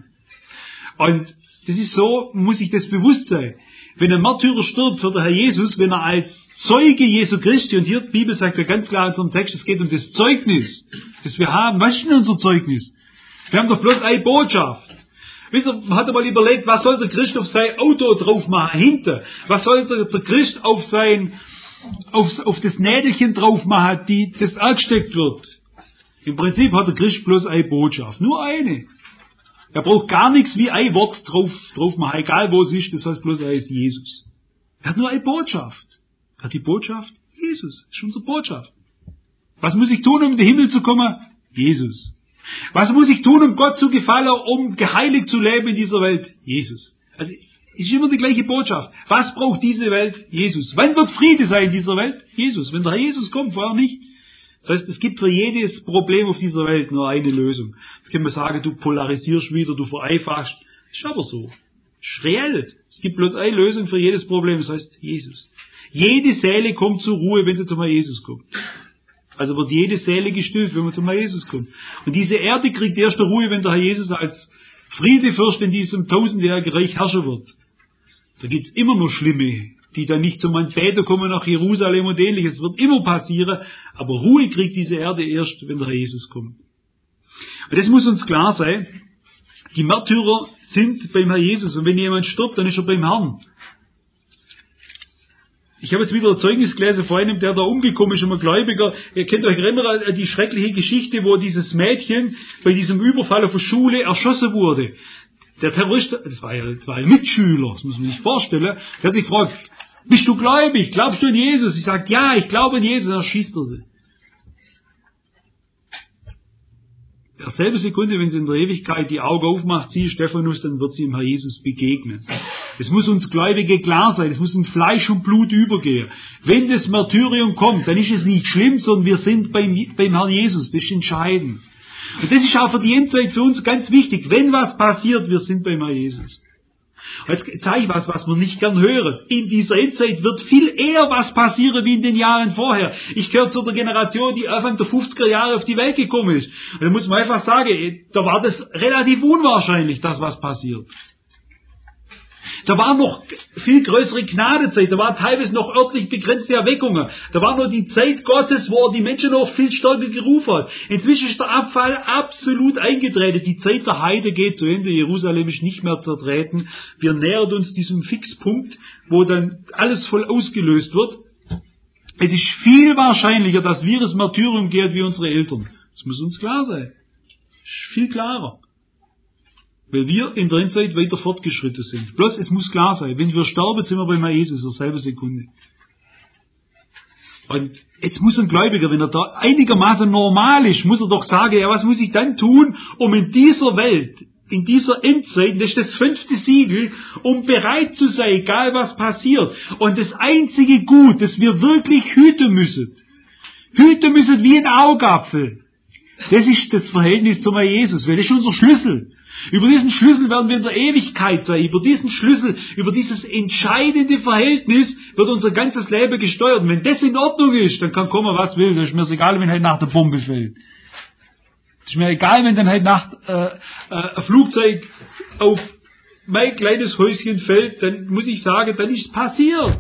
Und das ist so, muss ich das bewusst sein. Wenn ein Märtyrer stirbt für den Herr Jesus, wenn er als Zeuge Jesu Christi, und hier die Bibel sagt ja ganz klar in unserem Text, es geht um das Zeugnis, das wir haben. Was ist denn unser Zeugnis? Wir haben doch bloß eine Botschaft. Wisst ihr, man hat einmal überlegt, was soll der Christ auf sein Auto drauf machen, hinten? Was soll der, der Christ auf sein, auf, auf das Nädelchen drauf machen, die, das angesteckt wird? Im Prinzip hat der Christ bloß eine Botschaft. Nur eine. Er braucht gar nichts wie ein Wort drauf, drauf machen, egal wo es ist, das heißt bloß, er ist Jesus. Er hat nur eine Botschaft. Er hat die Botschaft, Jesus. Das ist unsere Botschaft. Was muss ich tun, um in den Himmel zu kommen? Jesus. Was muss ich tun, um Gott zu gefallen, um geheiligt zu leben in dieser Welt? Jesus. Also, es ist immer die gleiche Botschaft. Was braucht diese Welt? Jesus. Wann wird Friede sein in dieser Welt? Jesus. Wenn der Herr Jesus kommt, vorher nicht. Das heißt, es gibt für jedes Problem auf dieser Welt nur eine Lösung. Jetzt kann man sagen, du polarisierst wieder, du vereinfachst. Das ist aber so. Das ist reell. Es gibt bloß eine Lösung für jedes Problem, das heißt Jesus. Jede Seele kommt zur Ruhe, wenn sie zum Herr Jesus kommt. Also wird jede Seele gestillt, wenn man zum Herr Jesus kommt. Und diese Erde kriegt erst Ruhe, wenn der Herr Jesus als Friedefürst in diesem tausendjährigen Reich Herrscher wird. Da gibt's immer noch Schlimme, die dann nicht zum Anbeter kommen nach Jerusalem und ähnliches. Es wird immer passieren, aber Ruhe kriegt diese Erde erst, wenn der Herr Jesus kommt. Und das muss uns klar sein. Die Märtyrer sind beim Herr Jesus, und wenn jemand stirbt, dann ist er beim Herrn. Ich habe jetzt wieder ein Zeugnis gelesen vor einem, der da umgekommen ist, um ein Gläubiger. Ihr könnt euch erinnern an die schreckliche Geschichte, wo dieses Mädchen bei diesem Überfall auf der Schule erschossen wurde. Der Terrorist, das war ja, das war ein Mitschüler, das muss man sich vorstellen, der hat sich gefragt: Bist du gläubig? Glaubst du an Jesus? Ich sage, ja, ich glaube an Jesus. Dann schießt er sie. In derselben Sekunde, wenn sie in der Ewigkeit die Augen aufmacht, sie, Stephanus, dann wird sie dem Herr Jesus begegnen. Es muss uns Gläubige klar sein, es muss in Fleisch und Blut übergehen. Wenn das Martyrium kommt, dann ist es nicht schlimm, sondern wir sind beim, beim Herrn Jesus, das ist entscheidend. Und das ist auch für die Endzeit für uns ganz wichtig. Wenn was passiert, wir sind beim Herrn Jesus. Jetzt zeige ich was, was man nicht gern hört. In dieser Endzeit wird viel eher was passieren wie in den Jahren vorher. Ich gehöre zu der Generation, die Anfang der fünfziger Jahre auf die Welt gekommen ist. Und da muss man einfach sagen, da war das relativ unwahrscheinlich, dass was passiert. Da war noch viel größere Gnadezeit, da war teilweise noch örtlich begrenzte Erweckungen. Da war noch die Zeit Gottes, wo er die Menschen noch viel stärker gerufen hat. Inzwischen ist der Abfall absolut eingetreten. Die Zeit der Heide geht zu Ende. Jerusalem ist nicht mehr zertreten. Wir nähern uns diesem Fixpunkt, wo dann alles voll ausgelöst wird. Es ist viel wahrscheinlicher, dass wir das Martyrium gehen wie unsere Eltern. Das muss uns klar sein. Das ist viel klarer. Weil wir in der Endzeit weiter fortgeschritten sind. Bloß, es muss klar sein, wenn wir sterben, sind wir bei Jesus, in derselben Sekunde. Und jetzt muss ein Gläubiger, wenn er da einigermaßen normal ist, muss er doch sagen, ja, was muss ich dann tun, um in dieser Welt, in dieser Endzeit, das ist das fünfte Siegel, um bereit zu sein, egal was passiert. Und das einzige Gut, das wir wirklich hüten müssen, hüten müssen wie ein Augapfel, das ist das Verhältnis zum Herrn Jesus, weil das ist unser Schlüssel. Über diesen Schlüssel werden wir in der Ewigkeit sein. Über diesen Schlüssel, über dieses entscheidende Verhältnis wird unser ganzes Leben gesteuert. Und wenn das in Ordnung ist, dann kann kommen, was will. Das ist mir egal, wenn heute Nacht eine Bombe fällt. Das ist mir egal, wenn dann heute Nacht äh, äh, ein Flugzeug auf mein kleines Häuschen fällt. Dann muss ich sagen, dann ist es passiert.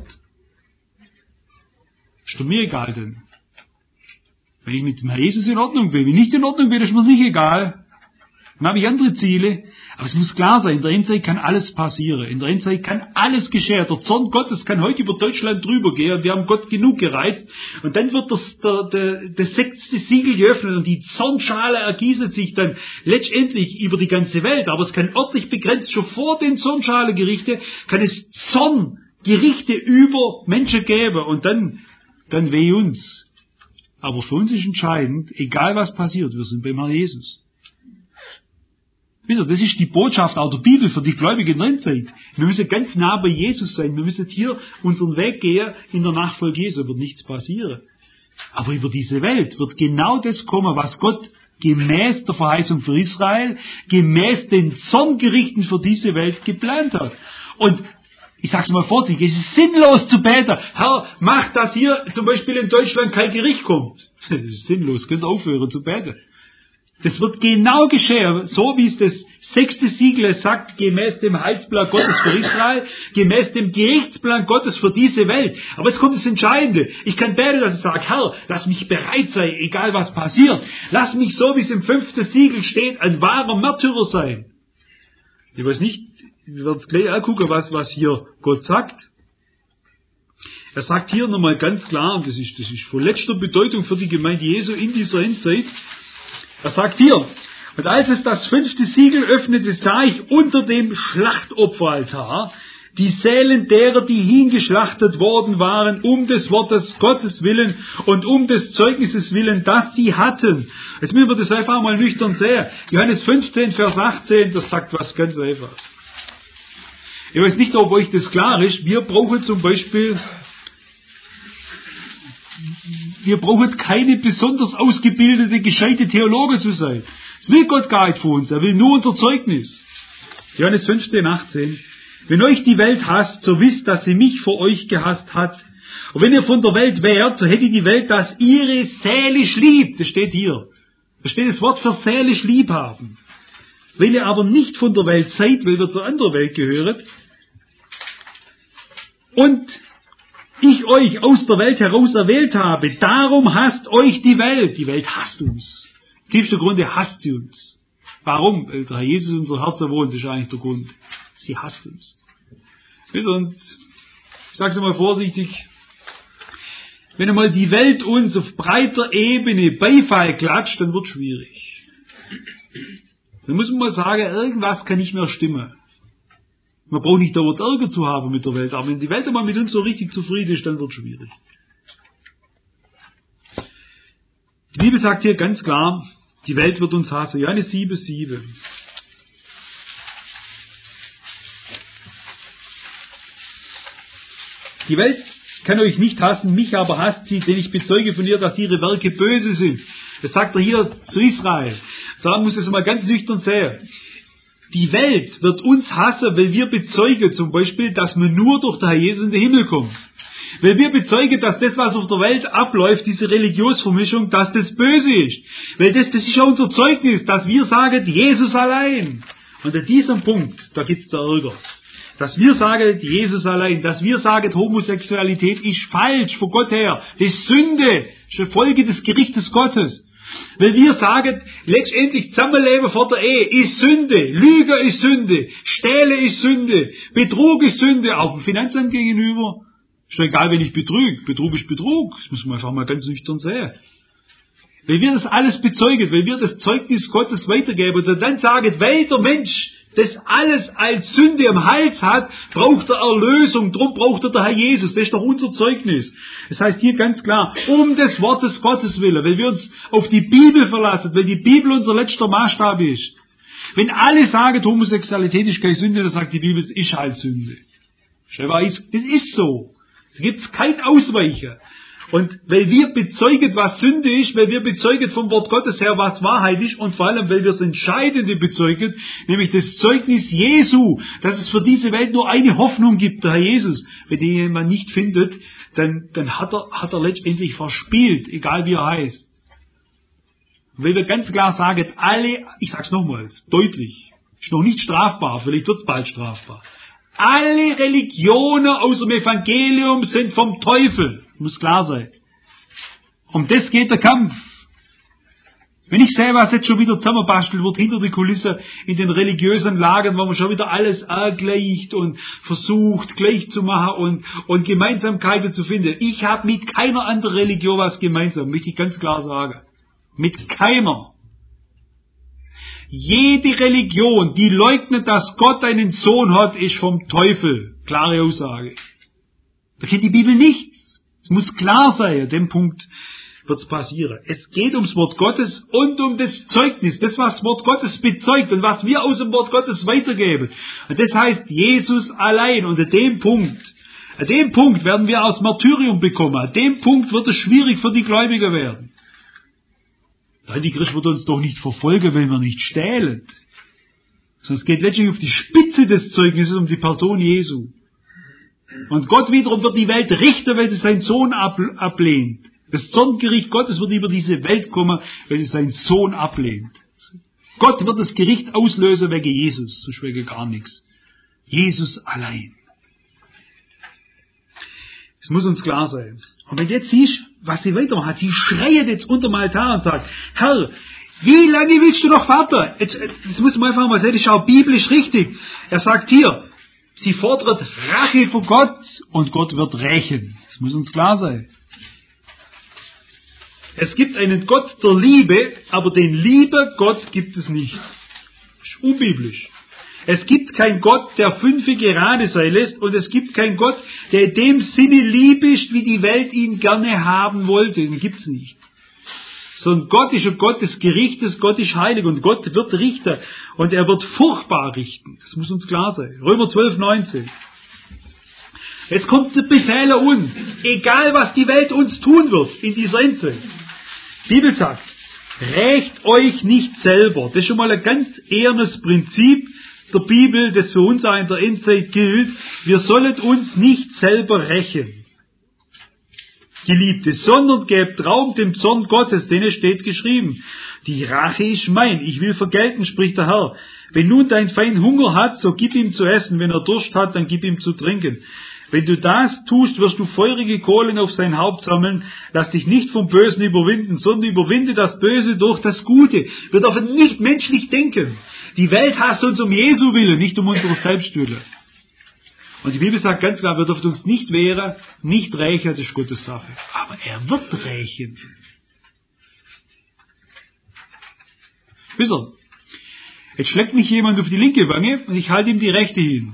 Ist doch mir egal denn. Wenn ich mit dem Herrn Jesus in Ordnung bin. Wenn ich nicht in Ordnung bin, ist mir nicht egal. Dann habe ich andere Ziele. Aber es muss klar sein, in der Endzeit kann alles passieren. In der Endzeit kann alles geschehen. Der Zorn Gottes kann heute über Deutschland drüber gehen. Wir haben Gott genug gereizt. Und dann wird das, der, der, das sechste Siegel geöffnet und die Zornschale ergießt sich dann letztendlich über die ganze Welt. Aber es kann örtlich begrenzt, schon vor den Zornschalegerichte, kann es Zorngerichte über Menschen geben. Und dann, dann weh uns. Aber für uns ist entscheidend, egal was passiert, wir sind beim Herrn Jesus. Wisst ihr, das ist die Botschaft auch der Bibel für die Gläubigen in der Endzeit. Wir müssen ganz nah bei Jesus sein. Wir müssen hier unseren Weg gehen in der Nachfolge Jesu. Wird nichts passieren. Aber über diese Welt wird genau das kommen, was Gott gemäß der Verheißung für Israel, gemäß den Zorngerichten für diese Welt geplant hat. Und ich sage es mal vorsichtig, es ist sinnlos zu beten. Herr, mach, dass hier zum Beispiel in Deutschland kein Gericht kommt. Das ist sinnlos, könnt aufhören zu beten. Das wird genau geschehen, so wie es das sechste Siegel sagt, gemäß dem Heilsplan Gottes für Israel, gemäß dem Gerichtsplan Gottes für diese Welt. Aber jetzt kommt das Entscheidende. Ich kann beten, dass ich sage, Herr, lass mich bereit sein, egal was passiert. Lass mich, so wie es im fünften Siegel steht, ein wahrer Märtyrer sein. Ich weiß nicht, wir werden gleich angucken, was, was hier Gott sagt. Er sagt hier nochmal ganz klar, und das ist, das ist von letzter Bedeutung für die Gemeinde Jesu in dieser Endzeit. Er sagt hier, und als es das fünfte Siegel öffnete, sah ich unter dem Schlachtopferaltar die Seelen derer, die hingeschlachtet worden waren, um des Wortes Gottes willen und um des Zeugnisses willen, das sie hatten. Jetzt müssen wir das einfach mal nüchtern sehen. Johannes fünfzehn, Vers achtzehn, das sagt was ganz Einfaches. Ich weiß nicht, ob euch das klar ist. Wir brauchen zum Beispiel, wir brauchen keine besonders ausgebildete, gescheite Theologe zu sein. Das will Gott gar nicht von uns. Er will nur unser Zeugnis. Johannes fünfzehn, achtzehn. Wenn euch die Welt hasst, so wisst, dass sie mich vor euch gehasst hat. Und wenn ihr von der Welt wärt, so hätte die Welt das ihre seelisch liebt. Das steht hier. Da steht das Wort für seelisch lieb haben. Weil ihr aber nicht von der Welt seid, weil ihr zur anderen Welt gehöret, und ich euch aus der Welt heraus erwählt habe, darum hasst euch die Welt. Die Welt hasst uns. Tiefster Grunde hasst sie uns. Warum? Weil der Herr Jesus in unser Herz wohnt, das ist eigentlich der Grund. Sie hasst uns. Und ich sage es mal vorsichtig, wenn einmal die Welt uns auf breiter Ebene Beifall klatscht, dann wird es schwierig. Dann muss man mal sagen, irgendwas kann nicht mehr stimmen. Man braucht nicht dauernd Ärger zu haben mit der Welt, aber wenn die Welt einmal mit uns so richtig zufrieden ist, dann wird es schwierig. Die Bibel sagt hier ganz klar, die Welt wird uns hassen. Johannes sieben, sieben. Die Welt kann euch nicht hassen, mich aber hasst sie, denn ich bezeuge von ihr, dass ihre Werke böse sind. Das sagt er hier zu Israel. So, man muss das mal ganz nüchtern sehen. Die Welt wird uns hassen, weil wir bezeugen zum Beispiel, dass man nur durch den Herr Jesus in den Himmel kommt. Weil wir bezeugen, dass das, was auf der Welt abläuft, diese Religionsvermischung, dass das böse ist. Weil das, das ist ja unser Zeugnis, dass wir sagen, Jesus allein. Und an diesem Punkt, da gibt's der Ärger. Dass wir sagen, Jesus allein, dass wir sagen, Homosexualität ist falsch von Gott her. Das ist Sünde, das ist eine Folge des Gerichtes Gottes. Weil wir sagen, letztendlich Zusammenleben vor der Ehe ist Sünde, Lüge ist Sünde, Stähle ist Sünde, Betrug ist Sünde, auch dem Finanzamt gegenüber. Ist doch egal, wenn ich betrüge, Betrug ist Betrug, das muss man einfach mal ganz nüchtern sehen. Weil wir das alles bezeugen, weil wir das Zeugnis Gottes weitergeben und dann sagen, weil der Mensch das alles als Sünde im Hals hat, braucht er Erlösung, darum braucht er der Herr Jesus, das ist doch unser Zeugnis. Das heißt hier ganz klar, um des Wortes Gottes willen, weil wir uns auf die Bibel verlassen, weil die Bibel unser letzter Maßstab ist. Wenn alle sagen, Homosexualität ist keine Sünde, dann sagt die Bibel, es ist halt Sünde. Das ist so. Da gibt es kein Ausweichen. Und weil wir bezeugen, was Sünde ist, weil wir bezeugen vom Wort Gottes her, was Wahrheit ist, und vor allem, weil wir das Entscheidende bezeugen, nämlich das Zeugnis Jesu, dass es für diese Welt nur eine Hoffnung gibt, der Herr Jesus. Wenn den jemand nicht findet, dann, dann hat er, hat er letztendlich verspielt, egal wie er heißt. Und weil wir ganz klar sagen, alle, ich sag's nochmals, deutlich, ist noch nicht strafbar, vielleicht wird's bald strafbar. Alle Religionen aus dem Evangelium sind vom Teufel. Muss klar sein. Um das geht der Kampf. Wenn ich sehe, was jetzt schon wieder zusammenbastelt wird hinter der Kulisse in den religiösen Lagern, wo man schon wieder alles angleicht und versucht gleich zu machen und, und Gemeinsamkeiten zu finden. Ich habe mit keiner anderen Religion was gemeinsam, möchte ich ganz klar sagen. Mit keiner. Jede Religion, die leugnet, dass Gott einen Sohn hat, ist vom Teufel. Klare Aussage. Da kennt die Bibel nichts. Es muss klar sein, an dem Punkt wird es passieren. Es geht ums Wort Gottes und um das Zeugnis, das, was das Wort Gottes bezeugt und was wir aus dem Wort Gottes weitergeben. Und das heißt Jesus allein. Und an dem Punkt, an dem Punkt werden wir aus Martyrium bekommen. An dem Punkt wird es schwierig für die Gläubiger werden. Der Antichrist wird uns doch nicht verfolgen, wenn wir nicht stehlen. Sondern es geht letztlich auf die Spitze des Zeugnisses um die Person Jesu. Und Gott wiederum wird die Welt richten, weil sie seinen Sohn ablehnt. Das Zorngericht Gottes wird über diese Welt kommen, weil sie seinen Sohn ablehnt. Gott wird das Gericht auslösen wegen Jesus, sonst wegen gar nichts. Jesus allein. Das muss uns klar sein. Und wenn du jetzt siehst, was sie weitermacht, sie schreit jetzt unter dem Altar und sagt, Herr, wie lange willst du noch Vater? Jetzt, jetzt muss man einfach mal sehen, das ist auch biblisch richtig. Er sagt hier, sie fordert Rache von Gott und Gott wird rächen. Das muss uns klar sein. Es gibt einen Gott der Liebe, aber den liebe Gott gibt es nicht. Das ist unbiblisch. Es gibt keinen Gott, der fünfe gerade sein lässt, und es gibt keinen Gott, der in dem Sinne lieb ist, wie die Welt ihn gerne haben wollte. Den gibt es nicht. Sondern Gott ist ein Gott des Gerichtes, Gott ist heilig und Gott wird richten und er wird furchtbar richten. Das muss uns klar sein. Römer zwölf, neunzehn. Jetzt kommt der Befehl an uns, egal was die Welt uns tun wird in dieser Endzeit. Die Bibel sagt, rächt euch nicht selber. Das ist schon mal ein ganz ehrenes Prinzip der Bibel, das für uns auch in der Endzeit gilt. Wir sollen uns nicht selber rächen, Geliebte, sondern gebt Raum dem Zorn Gottes, denn es steht geschrieben, die Rache ist mein, ich will vergelten, spricht der Herr. Wenn nun dein Feind Hunger hat, so gib ihm zu essen, wenn er Durst hat, dann gib ihm zu trinken. Wenn du das tust, wirst du feurige Kohlen auf sein Haupt sammeln. Lass dich nicht vom Bösen überwinden, sondern überwinde das Böse durch das Gute. Wir dürfen nicht menschlich denken. Die Welt hasst uns um Jesu Willen, nicht um unsere Selbstwille. Und die Bibel sagt ganz klar, wir dürfen uns nicht wehren, nicht rächen, das ist Gottes Sache. Aber er wird rächen. Wisst ihr, jetzt schlägt mich jemand auf die linke Wange und ich halte ihm die rechte hin.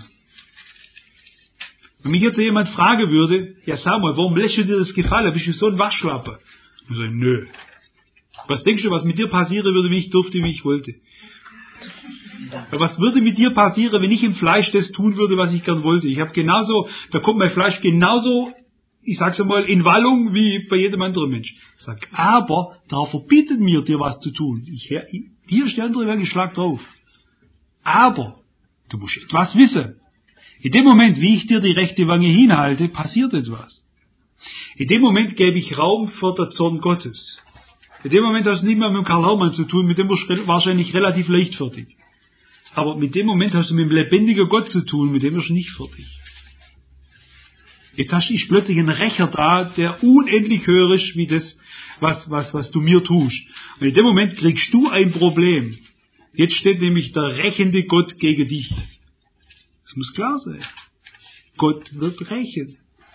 Wenn mich jetzt jemand fragen würde, ja sag mal, warum lässt du dir das gefallen? Bist du so ein Waschlappe? Und ich sage, nö. Was denkst du, was mit dir passieren würde, wenn ich durfte, wie ich wollte? Was würde mit dir passieren, wenn ich im Fleisch das tun würde, was ich gern wollte? Ich habe genauso, da kommt mein Fleisch genauso, ich sag's einmal, in Wallung wie bei jedem anderen Mensch. Ich sag, aber da verbietet mir, dir was zu tun. Ich, dir ist der andere Weg, ich schlag drauf. Aber du musst etwas wissen. In dem Moment, wie ich dir die rechte Wange hinhalte, passiert etwas. In dem Moment gebe ich Raum für den Zorn Gottes. In dem Moment hast du nicht mehr mit dem Karl Hermann zu tun, mit dem wirst du wahrscheinlich relativ leichtfertig. Aber mit dem Moment hast du mit dem lebendigen Gott zu tun, mit dem wirst du nicht fertig. Jetzt hast du plötzlich einen Rächer da, der unendlich höher ist, wie das, was, was, was du mir tust. Und in dem Moment kriegst du ein Problem. Jetzt steht nämlich der rächende Gott gegen dich. Das muss klar sein. Gott wird rächen.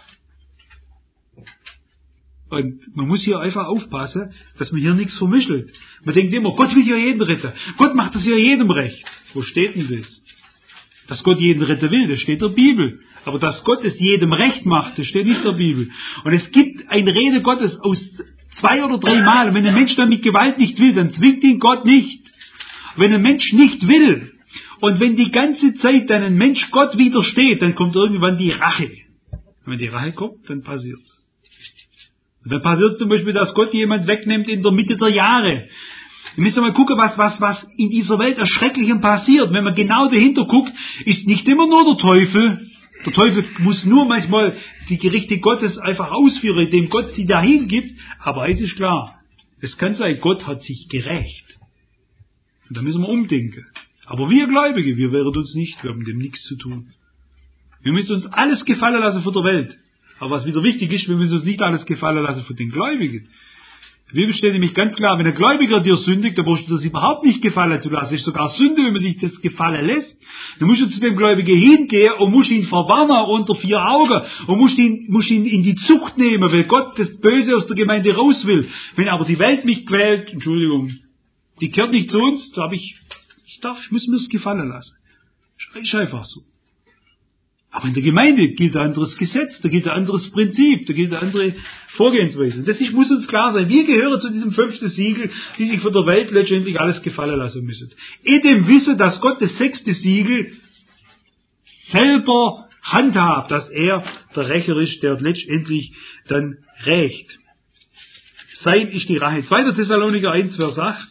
Und man muss hier einfach aufpassen, dass man hier nichts vermischelt. Man denkt immer, Gott will ja jeden retten. Gott macht das ja jedem recht. Wo steht denn das? Dass Gott jeden retten will, das steht in der Bibel. Aber dass Gott es jedem recht macht, das steht nicht in der Bibel. Und es gibt eine Rede Gottes aus zwei oder drei Mal. Und wenn ein Mensch dann mit Gewalt nicht will, dann zwingt ihn Gott nicht. Wenn ein Mensch nicht will, und wenn die ganze Zeit dann ein Mensch Gott widersteht, dann kommt irgendwann die Rache. Und wenn die Rache kommt, dann passiert's. Und dann passiert zum Beispiel, dass Gott jemand wegnimmt in der Mitte der Jahre. Wir müssen mal gucken, was, was, was in dieser Welt Erschrecklichem passiert. Wenn man genau dahinter guckt, ist nicht immer nur der Teufel. Der Teufel muss nur manchmal die Gerichte Gottes einfach ausführen, indem Gott sie dahin gibt. Aber eins ist klar, es kann sein, Gott hat sich gerächt. Und da müssen wir umdenken. Aber wir Gläubige, wir wehren uns nicht, wir haben dem nichts zu tun. Wir müssen uns alles gefallen lassen von der Welt. Aber was wieder wichtig ist, wir müssen uns nicht alles gefallen lassen von den Gläubigen. Die Bibel steht nämlich ganz klar, wenn ein Gläubiger dir sündigt, dann brauchst du das überhaupt nicht gefallen zu lassen. Es ist sogar Sünde, wenn man sich das gefallen lässt. Dann musst du zu dem Gläubigen hingehen und musst ihn verwarnen unter vier Augen und musst ihn, musst ihn in die Zucht nehmen, weil Gott das Böse aus der Gemeinde raus will. Wenn aber die Welt mich quält, Entschuldigung, die gehört nicht zu uns, da habe ich, ich darf, ich muss mir das gefallen lassen. Ist einfach so. Aber in der Gemeinde gilt ein anderes Gesetz, da gilt ein anderes Prinzip, da gilt eine andere Vorgehensweise. Das ist, muss uns klar sein. Wir gehören zu diesem fünften Siegel, die sich von der Welt letztendlich alles gefallen lassen müssen. In dem Wissen, dass Gott das sechste Siegel selber handhabt, dass er der Rächer ist, der letztendlich dann rächt. Sein ist die Rache. zweiter Thessaloniker eins, Vers acht.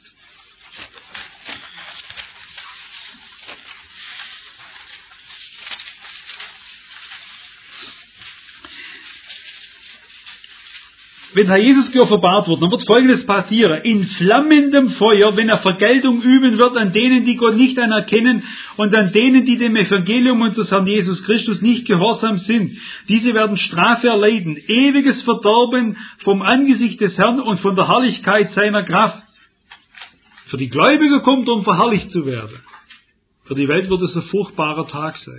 Wenn Herr Jesus geoffenbart wird, dann wird Folgendes passieren. In flammendem Feuer, wenn er Vergeltung üben wird an denen, die Gott nicht anerkennen und an denen, die dem Evangelium unseres Herrn Jesus Christus nicht gehorsam sind. Diese werden Strafe erleiden, ewiges Verderben vom Angesicht des Herrn und von der Herrlichkeit seiner Kraft. Für die Gläubiger kommt er, um verherrlicht zu werden. Für die Welt wird es ein furchtbarer Tag sein.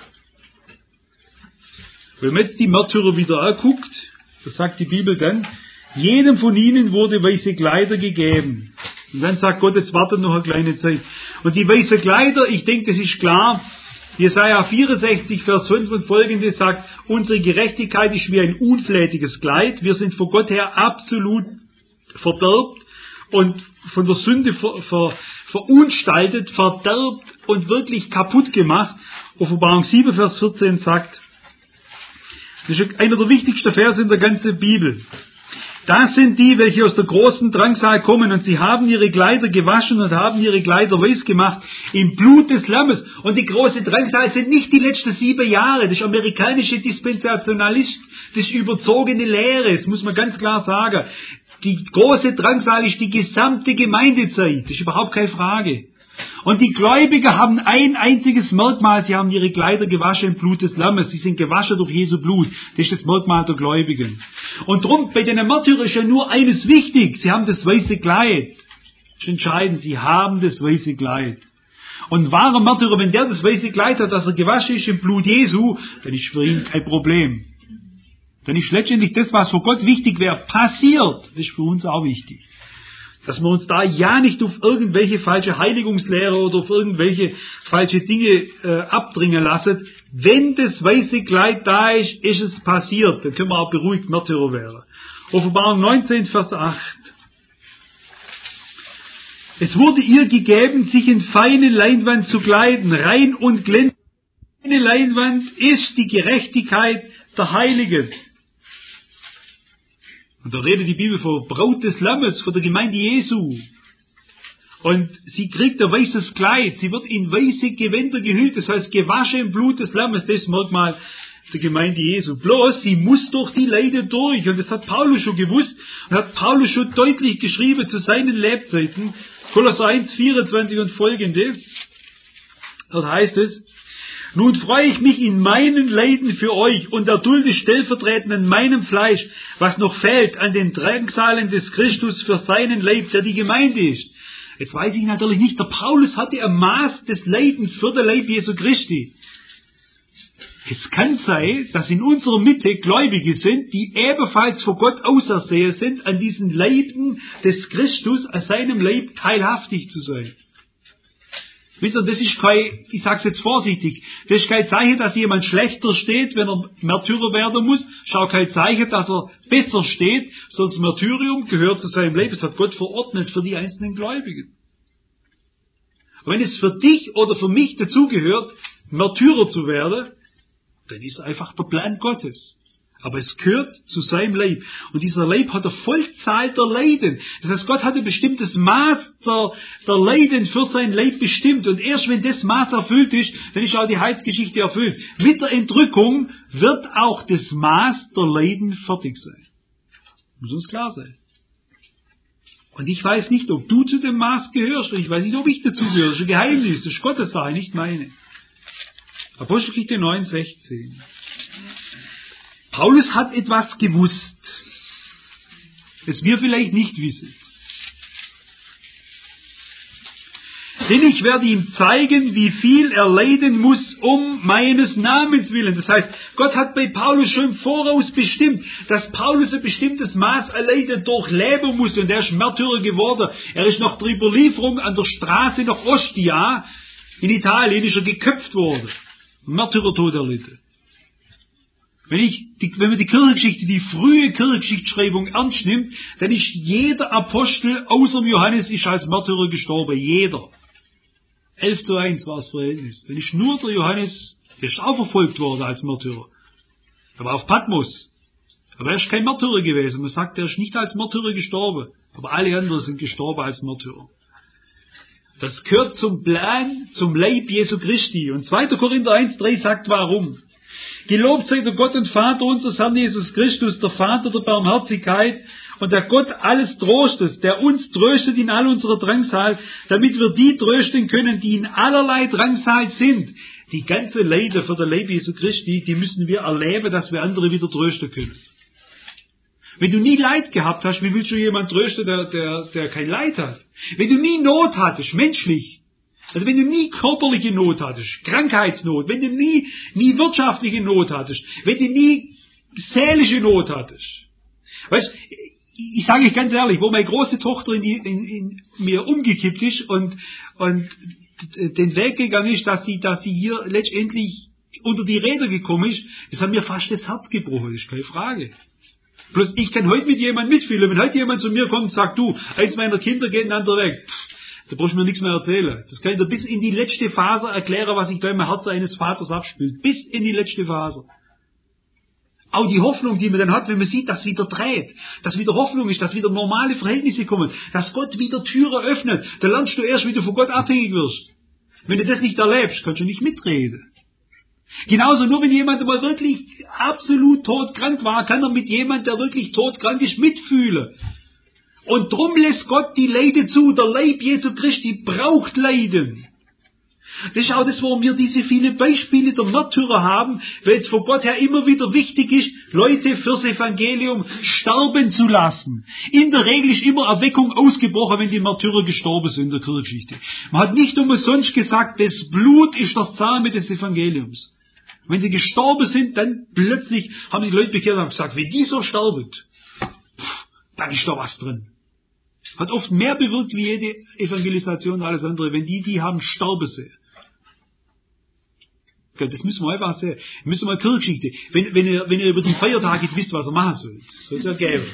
Wenn man jetzt die Märtyrer wieder anguckt, das sagt die Bibel dann, jedem von ihnen wurde weiße Kleider gegeben. Und dann sagt Gott, jetzt wartet noch eine kleine Zeit. Und die weiße Kleider, ich denke, das ist klar, Jesaja vierundsechzig, Vers fünf und folgendes sagt, unsere Gerechtigkeit ist wie ein unflätiges Kleid, wir sind vor Gott her absolut verderbt und von der Sünde ver, ver, verunstaltet, verderbt und wirklich kaputt gemacht. Offenbarung sieben, Vers vierzehn sagt, das ist einer der wichtigsten Verse in der ganzen Bibel. Das sind die, welche aus der großen Drangsal kommen und sie haben ihre Kleider gewaschen und haben ihre Kleider weiß gemacht im Blut des Lammes. Und die große Drangsal sind nicht die letzten sieben Jahre. Das ist amerikanische Dispensationalist, das ist überzogene Lehre. Das muss man ganz klar sagen. Die große Drangsal ist die gesamte Gemeindezeit. Das ist überhaupt keine Frage. Und die Gläubigen haben ein einziges Merkmal, sie haben ihre Kleider gewaschen im Blut des Lammes, sie sind gewaschen durch Jesu Blut, das ist das Merkmal der Gläubigen. Und drum, bei den Märtyrern ist ja nur eines wichtig, sie haben das weiße Kleid. Das ist entscheidend, sie haben das weiße Kleid. Und ein wahrer Märtyrer, wenn der das weiße Kleid hat, dass er gewaschen ist im Blut Jesu, dann ist für ihn kein Problem. Dann ist letztendlich das, was für Gott wichtig wäre, passiert. Das ist für uns auch wichtig. Dass wir uns da ja nicht auf irgendwelche falsche Heiligungslehre oder auf irgendwelche falsche Dinge äh, abdringen lassen. Wenn das weiße Kleid da ist, ist es passiert. Dann können wir auch beruhigt Märtyrer werden. Offenbarung neunzehn, Vers acht. Es wurde ihr gegeben, sich in feine Leinwand zu kleiden, rein und glänzend. Feine Leinwand ist die Gerechtigkeit der Heiligen. Und da redet die Bibel von Braut des Lammes, von der Gemeinde Jesu. Und sie kriegt ein weißes Kleid, sie wird in weiße Gewänder gehüllt, das heißt gewaschen im Blut des Lammes, das ist Merkmal der Gemeinde Jesu. Bloß, sie muss durch die Leiden durch, und das hat Paulus schon gewusst, und hat Paulus schon deutlich geschrieben zu seinen Lebzeiten, Kolosser eins, vierundzwanzig und folgende. Dort heißt es, nun freue ich mich in meinen Leiden für euch und erdulde stellvertretend an meinem Fleisch, was noch fehlt an den Drangsalen des Christus für seinen Leib, der die Gemeinde ist. Jetzt weiß ich natürlich nicht, der Paulus hatte ein Maß des Leidens für den Leib Jesu Christi. Es kann sein, dass in unserer Mitte Gläubige sind, die ebenfalls vor Gott ausersehen sind, an diesen Leiden des Christus, an seinem Leib teilhaftig zu sein. Wisst ihr, das ist kein, ich sag's jetzt vorsichtig, das ist kein Zeichen, dass jemand schlechter steht, wenn er Märtyrer werden muss. Schau, kein Zeichen, dass er besser steht, sondern das Märtyrium gehört zu seinem Leben. Das hat Gott verordnet für die einzelnen Gläubigen. Und wenn es für dich oder für mich dazugehört, Märtyrer zu werden, dann ist einfach der Plan Gottes. Aber es gehört zu seinem Leib. Und dieser Leib hat eine Vollzahl der Leiden. Das heißt, Gott hat ein bestimmtes Maß der, der Leiden für sein Leib bestimmt. Und erst wenn das Maß erfüllt ist, dann ist auch die Heilsgeschichte erfüllt. Mit der Entrückung wird auch das Maß der Leiden fertig sein. Muss uns klar sein. Und ich weiß nicht, ob du zu dem Maß gehörst. Und ich weiß nicht, ob ich dazu gehöre. Das ist ein Geheimnis. Das ist Gottes Sache, nicht meine. Apostelgeschichte neun, sechzehn. Paulus hat etwas gewusst, das wir vielleicht nicht wissen. Denn ich werde ihm zeigen, wie viel er leiden muss, um meines Namens willen. Das heißt, Gott hat bei Paulus schon im Voraus bestimmt, dass Paulus ein bestimmtes Maß an Leiden durchleben muss. Und er ist Märtyrer geworden. Er ist nach der Überlieferung an der Straße nach Ostia in Italien ist er geköpft worden. Märtyrertod erlitten. Wenn, ich, die, wenn man die Kirchengeschichte, die frühe Kirchengeschichtsschreibung ernst nimmt, dann ist jeder Apostel außer Johannes ist als Märtyrer gestorben. Jeder. elf zu eins war das Verhältnis. Dann ist nur der Johannes, der ist auch verfolgt worden als Märtyrer. Er war auf Patmos. Aber er ist kein Märtyrer gewesen. Man sagt, er ist nicht als Märtyrer gestorben. Aber alle anderen sind gestorben als Märtyrer. Das gehört zum Plan, zum Leib Jesu Christi. Und zweiter Korinther eins, drei sagt, warum? Gelobt sei der Gott und Vater unseres Herrn Jesus Christus, der Vater der Barmherzigkeit und der Gott alles Trostes, der uns tröstet in all unserer Drangsal, damit wir die trösten können, die in allerlei Drangsal sind. Die ganze Leiden für den Leib Jesu Christi, die müssen wir erleben, dass wir andere wieder trösten können. Wenn du nie Leid gehabt hast, wie willst du jemanden trösten, der, der, der kein Leid hat? Wenn du nie Not hattest, menschlich, also wenn du nie körperliche Not hattest, Krankheitsnot, wenn du nie, nie wirtschaftliche Not hattest, wenn du nie seelische Not hattest. Weißt, ich, ich sage euch ganz ehrlich, wo meine große Tochter in, die, in, in mir umgekippt ist und, und den Weg gegangen ist, dass sie, dass sie hier letztendlich unter die Räder gekommen ist, das hat mir fast das Herz gebrochen, das ist keine Frage. Bloß ich kann heute mit jemandem mitfühlen. Wenn heute jemand zu mir kommt und sagt, du, eins meiner Kinder geht ein anderer weg, pff, da brauchst du mir nichts mehr erzählen. Das kann ich dir bis in die letzte Phase erklären, was sich da im Herzen eines Vaters abspielt. Bis in die letzte Phase. Auch die Hoffnung, die man dann hat, wenn man sieht, dass wieder dreht, dass wieder Hoffnung ist, dass wieder normale Verhältnisse kommen, dass Gott wieder Türen öffnet, dann lernst du erst, wie du von Gott abhängig wirst. Wenn du das nicht erlebst, kannst du nicht mitreden. Genauso, nur wenn jemand mal wirklich absolut todkrank war, kann er mit jemandem, der wirklich todkrank ist, mitfühlen. Und drum lässt Gott die Leiden zu. Der Leib Jesu Christi braucht Leiden. Das ist auch das, warum wir diese vielen Beispiele der Märtyrer haben, weil es von Gott her immer wieder wichtig ist, Leute fürs Evangelium sterben zu lassen. In der Regel ist immer Erweckung ausgebrochen, wenn die Märtyrer gestorben sind in der Kirchengeschichte. Man hat nicht umsonst gesagt, das Blut ist der Same des Evangeliums. Wenn sie gestorben sind, dann plötzlich haben die Leute bekehrt und gesagt, wenn die so sterben, pff, dann ist da was drin. Hat oft mehr bewirkt wie jede Evangelisation und alles andere, wenn die, die haben sterben sehen. Das müssen wir einfach sehen. Wir müssen mal Kirchengeschichte. Wenn, wenn, ihr, wenn ihr über die Feiertage wisst, was ihr machen sollt, soll es ja geben.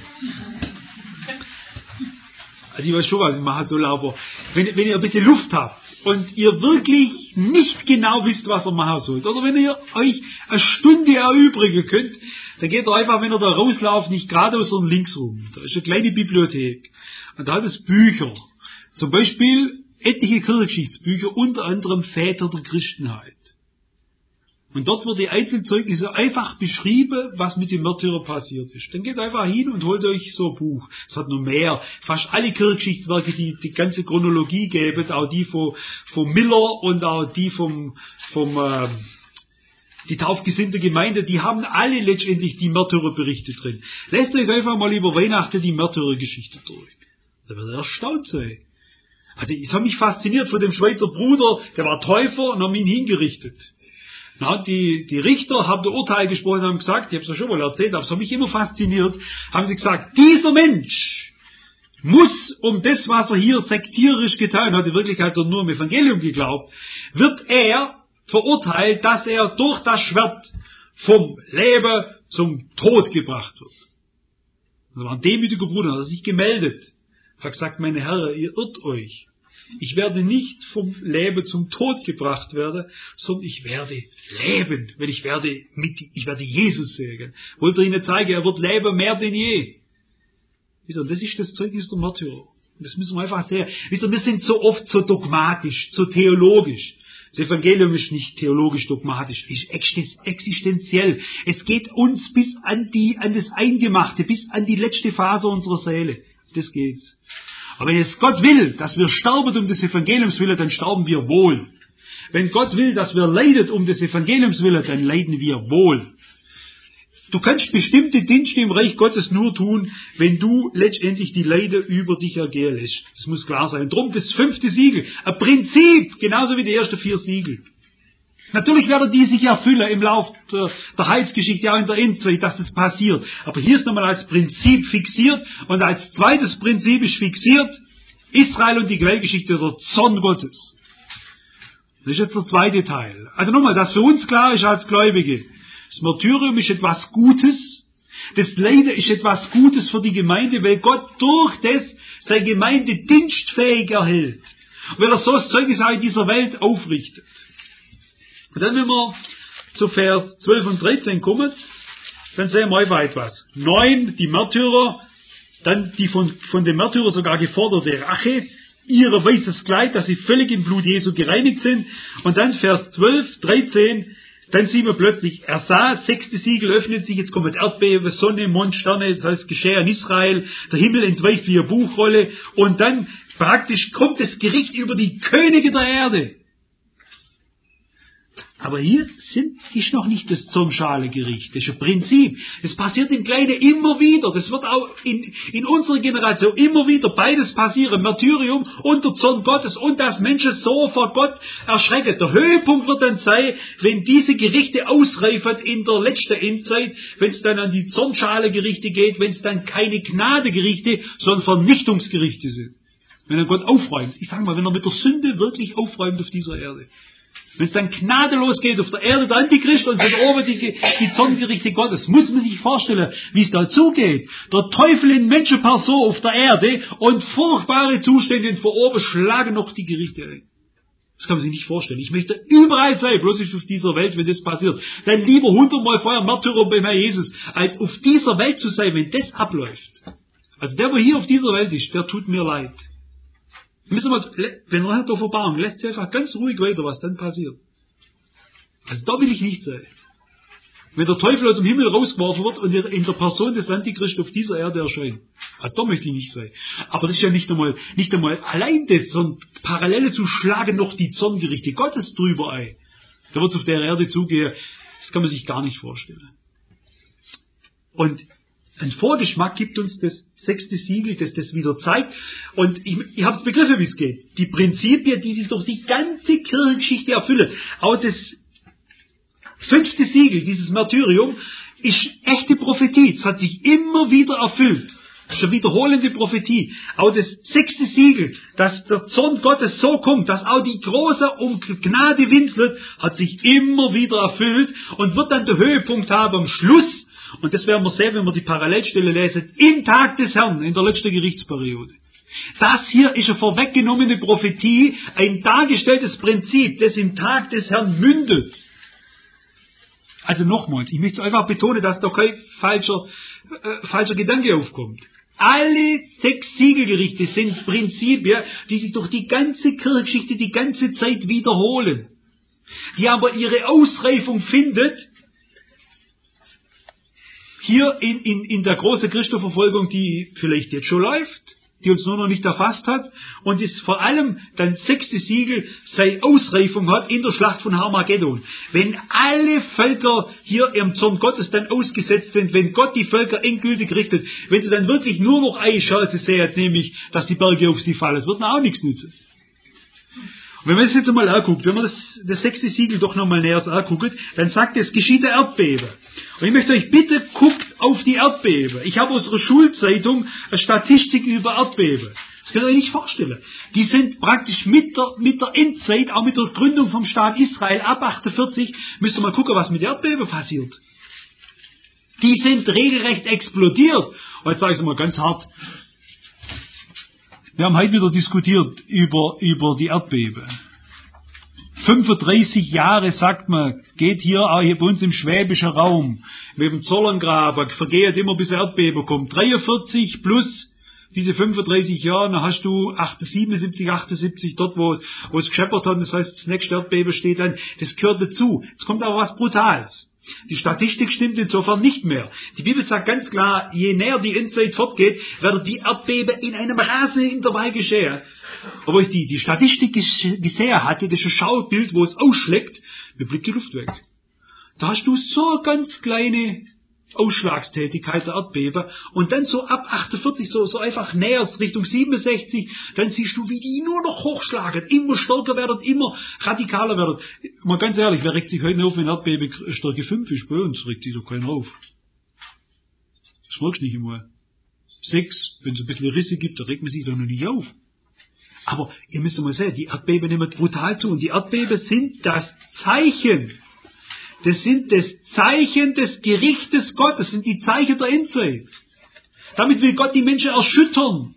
Also ich weiß schon, was ich machen soll, aber wenn, wenn ihr ein bisschen Luft habt und ihr wirklich nicht genau wisst, was ihr machen sollt, oder wenn ihr euch eine Stunde erübrigen könnt, dann geht ihr einfach, wenn ihr da rauslauft, nicht geradeaus, sondern links rum. Da ist eine kleine Bibliothek. Und da hat es Bücher. Zum Beispiel etliche Kirchengeschichtsbücher, unter anderem Väter der Christenheit. Und dort wird die Einzelzeugnisse einfach beschrieben, was mit dem Märtyrer passiert ist. Dann geht einfach hin und holt euch so ein Buch. Es hat noch mehr. Fast alle Kirchengeschichtswerke, die die ganze Chronologie geben, auch die von, von Miller und auch die vom, vom äh, die taufgesinnte Gemeinde, die haben alle letztendlich die Märtyrerberichte drin. Lest euch einfach mal über Weihnachten die Märtyrergeschichte durch. Da wird ihr erstaunt sein. Also es hat mich fasziniert von dem Schweizer Bruder, der war Täufer und haben ihn hingerichtet. Na, die, die Richter haben das Urteil gesprochen und haben gesagt, ich habe es ja schon mal erzählt, aber es hat mich immer fasziniert, haben sie gesagt, dieser Mensch muss um das, was er hier sektierisch getan hat, in Wirklichkeit hat er nur im Evangelium geglaubt, wird er verurteilt, dass er durch das Schwert vom Leben zum Tod gebracht wird. Das war ein demütiger Bruder, hat er sich gemeldet, hat gesagt, meine Herren, ihr irrt euch. Ich werde nicht vom Leben zum Tod gebracht werden, sondern ich werde leben, weil ich werde mit, ich werde Jesus sehen. Wollte Ihnen zeigen, er wird leben mehr denn je. Wisst ihr, das ist das Zeugnis der Märtyrer. Das müssen wir einfach sehen. Wisst ihr, wir sind so oft so dogmatisch, so theologisch. Das Evangelium ist nicht theologisch dogmatisch, es ist existenziell. Es geht uns bis an die, an das Eingemachte, bis an die letzte Phase unserer Seele. Das geht's. Aber wenn es Gott will, dass wir sterben um des Evangeliums willen, dann sterben wir wohl. Wenn Gott will, dass wir leiden um des Evangeliums willen, dann leiden wir wohl. Du kannst bestimmte Dienste im Reich Gottes nur tun, wenn du letztendlich die Leiden über dich ergehen lässt. Das muss klar sein. Drum das fünfte Siegel. Ein Prinzip, genauso wie die ersten vier Siegel. Natürlich werden die sich erfüllen im Lauf der, der Heilsgeschichte, auch in der Endzeit, dass das passiert. Aber hier ist nochmal als Prinzip fixiert und als zweites Prinzip ist fixiert Israel und die Quellgeschichte, der Zorn Gottes. Das ist jetzt der zweite Teil. Also nochmal, dass für uns klar ist als Gläubige, das Martyrium ist etwas Gutes, das Leiden ist etwas Gutes für die Gemeinde, weil Gott durch das seine Gemeinde dienstfähig erhält. Weil er so das Zeugnis auch in dieser Welt aufrichtet. Und dann, wenn wir zu Vers zwölf und dreizehn kommen, dann sehen wir einfach etwas. Neun, die Märtyrer, dann die von, von den Märtyrern sogar geforderte Rache, ihre weißes Kleid, dass sie völlig im Blut Jesu gereinigt sind. Und dann Vers zwölf, dreizehn, dann sehen wir plötzlich, er sah, sechste Siegel öffnet sich, jetzt kommt Erdbeben, Sonne, Mond, Sterne, das heißt Geschehen in Israel, der Himmel entweicht wie eine Buchrolle und dann praktisch kommt das Gericht über die Könige der Erde. Aber hier sind, ist noch nicht das Zornschale-Gericht, das ist ein Prinzip. Das passiert im Kleinen immer wieder, das wird auch in, in unserer Generation immer wieder beides passieren, Martyrium und der Zorn Gottes und dass Menschen so vor Gott erschrecken. Der Höhepunkt wird dann sein, wenn diese Gerichte ausreifen in der letzten Endzeit, wenn es dann an die Zornschale-Gerichte geht, wenn es dann keine Gnadegerichte, sondern Vernichtungsgerichte sind. Wenn er Gott aufräumt, ich sage mal, wenn er mit der Sünde wirklich aufräumt auf dieser Erde. Wenn es dann gnadenlos geht auf der Erde, der Antichrist und von oben die, die Zorngerichte Gottes, muss man sich vorstellen, wie es da zugeht. Der Teufel in Menschenperson auf der Erde und furchtbare Zustände und von oben schlagen noch die Gerichte ein. Das kann man sich nicht vorstellen. Ich möchte überall sein, bloß nicht auf dieser Welt, wenn das passiert. Dann lieber hundertmal vorher Märtyrer beim Herrn Jesus, als auf dieser Welt zu sein, wenn das abläuft. Also der, der hier auf dieser Welt ist, der tut mir leid. Müssen wir, wenn er hat auf Erbarmung, lässt sich einfach ganz ruhig weiter, was dann passiert. Also da will ich nicht sein. Wenn der Teufel aus dem Himmel rausgeworfen wird und in der Person des Antichrist auf dieser Erde erscheint. Also da möchte ich nicht sein. Aber das ist ja nicht einmal, nicht einmal allein das, sondern Parallele zu schlagen noch die Zorngerichte Gottes drüber ein. Da wird es auf der Erde zugehen, das kann man sich gar nicht vorstellen. Und ein Vorgeschmack gibt uns das sechste Siegel, das das wieder zeigt. Und ich, ich habe es begriffen, wie es geht. Die Prinzipien, die sich durch die ganze Kirchengeschichte erfüllen. Auch das fünfte Siegel, dieses Martyrium, ist echte Prophetie. Es hat sich immer wieder erfüllt. Das ist eine wiederholende Prophetie. Auch das sechste Siegel, dass der Zorn Gottes so kommt, dass auch die große um Gnade winselt, hat sich immer wieder erfüllt und wird dann den Höhepunkt haben am Schluss. Und das werden wir sehen, wenn wir die Parallelstelle lesen, im Tag des Herrn, in der letzten Gerichtsperiode. Das hier ist eine vorweggenommene Prophetie, ein dargestelltes Prinzip, das im Tag des Herrn mündet. Also nochmals, ich möchte einfach betonen, dass da kein falscher, äh, falscher Gedanke aufkommt. Alle sechs Siegelgerichte sind Prinzipien, die sich durch die ganze Kirchengeschichte die ganze Zeit wiederholen. Die aber ihre Ausreifung findet, hier in, in, in der großen Christenverfolgung, die vielleicht jetzt schon läuft, die uns nur noch nicht erfasst hat, und ist vor allem dann sechste Siegel seine Ausreifung hat in der Schlacht von Harmageddon. Wenn alle Völker hier im Zorn Gottes dann ausgesetzt sind, wenn Gott die Völker endgültig richtet, wenn sie dann wirklich nur noch eine Chance sehen, nämlich, dass die Berge auf sie fallen, das wird ihnen auch nichts nützen. Und wenn man das jetzt einmal anguckt, wenn man das, das sechste Siegel doch nochmal näher anguckt, dann sagt es, geschieht der Erdbeben. Und ich möchte euch bitte, guckt auf die Erdbeben. Ich habe aus unserer Schulzeitung eine Statistik über Erdbeben. Das könnt ihr euch nicht vorstellen. Die sind praktisch mit der, mit der Endzeit, auch mit der Gründung vom Staat Israel ab achtundvierzig, müsst ihr mal gucken, was mit Erdbeben passiert. Die sind regelrecht explodiert. Und jetzt sage ich es mal ganz hart. Wir haben heute wieder diskutiert über, über die Erdbeben. fünfunddreißig Jahre, sagt man, geht hier auch hier bei uns im schwäbischen Raum, mit dem Zollerngraben, vergeht immer bis Erdbeben kommt. dreiundvierzig plus diese fünfunddreißig Jahre, dann hast du siebenundsiebzig, achtundsiebzig, dort wo es, wo es gescheppert hat, das heißt, das nächste Erdbeben steht dann, das gehört dazu. Jetzt kommt aber was Brutales. Die Statistik stimmt insofern nicht mehr. Die Bibel sagt ganz klar, je näher die Endzeit fortgeht, werden die Erdbeben in einem rasenden Intervall geschehen. Aber ich die, die Statistik gesehen hatte, das ist ein Schaubild, wo es ausschlägt, mir bleibt die Luft weg. Da hast du so ganz kleine Ausschlagstätigkeit der Erdbeben und dann so ab achtundvierzig, so, so einfach näher Richtung siebenundsechzig, dann siehst du, wie die nur noch hochschlagen, immer stärker werden, immer radikaler werden. Mal ganz ehrlich, wer regt sich heute auf, wenn Erdbeben Stärke fünf ist? Bei uns regt sich doch keiner auf. Das merkst du nicht immer. sechs, wenn es ein bisschen Risse gibt, da regt man sich doch noch nicht auf. Aber ihr müsst mal sehen, die Erdbeben nehmen brutal zu und die Erdbeben sind das Zeichen. Das sind das Zeichen des Gerichtes Gottes, das sind die Zeichen der Endzeit. Damit will Gott die Menschen erschüttern.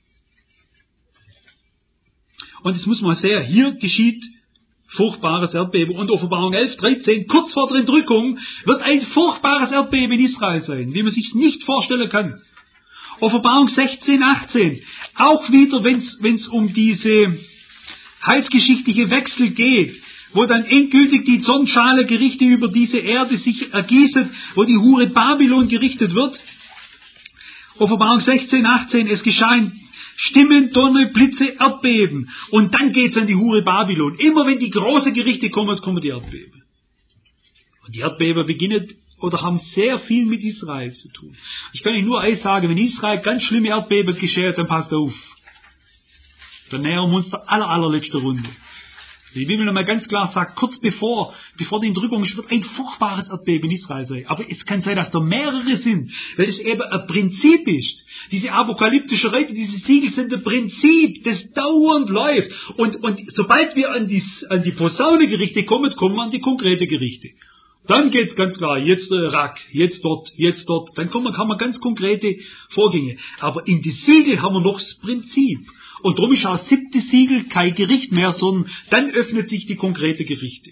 Und das muss man sehen, hier geschieht furchtbares Erdbeben. Und Offenbarung elf, dreizehn, kurz vor der Entrückung, wird ein furchtbares Erdbeben in Israel sein, wie man sich nicht vorstellen kann. Offenbarung sechzehn, achtzehn, auch wieder, wenn es um diese heilsgeschichtliche Wechsel geht, wo dann endgültig die Zornschale Gerichte über diese Erde sich ergießt, wo die Hure Babylon gerichtet wird. Offenbarung sechzehn, achtzehn, es geschahen Stimmen, Donner, Blitze, Erdbeben. Und dann geht's an die Hure Babylon. Immer wenn die großen Gerichte kommen, kommen die Erdbeben. Und die Erdbeben beginnen oder haben sehr viel mit Israel zu tun. Ich kann Ihnen nur eins sagen, wenn Israel ganz schlimme Erdbeben geschehen, dann passt auf. Dann nähern wir uns der aller, allerletzte Runde. Die Bibel nochmal ganz klar sagt, kurz bevor, bevor die Entrückung ist, wird ein furchtbares Erdbeben in Israel sein. Aber es kann sein, dass da mehrere sind, weil es eben ein Prinzip ist. Diese apokalyptische Rede, diese Siegel sind ein Prinzip, das dauernd läuft. Und, und sobald wir an die, an die Posaunegerichte kommen, kommen wir an die konkrete Gerichte. Dann geht's ganz klar, jetzt äh, Rack, jetzt dort, jetzt dort. Dann kommen, haben wir ganz konkrete Vorgänge. Aber in die Siegel haben wir noch das Prinzip. Und darum ist auch das siebte Siegel kein Gericht mehr, sondern dann öffnet sich die konkrete Gerichte.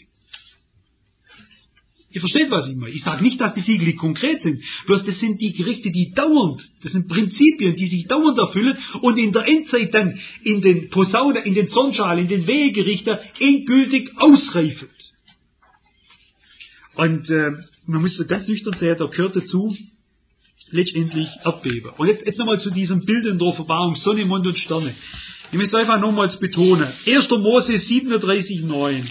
Ihr versteht, was ich meine. Ich sage nicht, dass die Siegel nicht konkret sind. Bloß das sind die Gerichte, die dauernd, das sind Prinzipien, die sich dauernd erfüllen und in der Endzeit dann in den Posaunen, in den Zornschalen, in den Wehegerichten endgültig ausreifen. Und äh, man muss ganz nüchtern sehen, da gehört dazu letztendlich Erdbeben. Und jetzt, jetzt nochmal zu diesem Bild in der Offenbarung, Sonne, Mond und Sterne. Ich möchte einfach nochmals betonen. erster Mose siebenunddreißig, neun.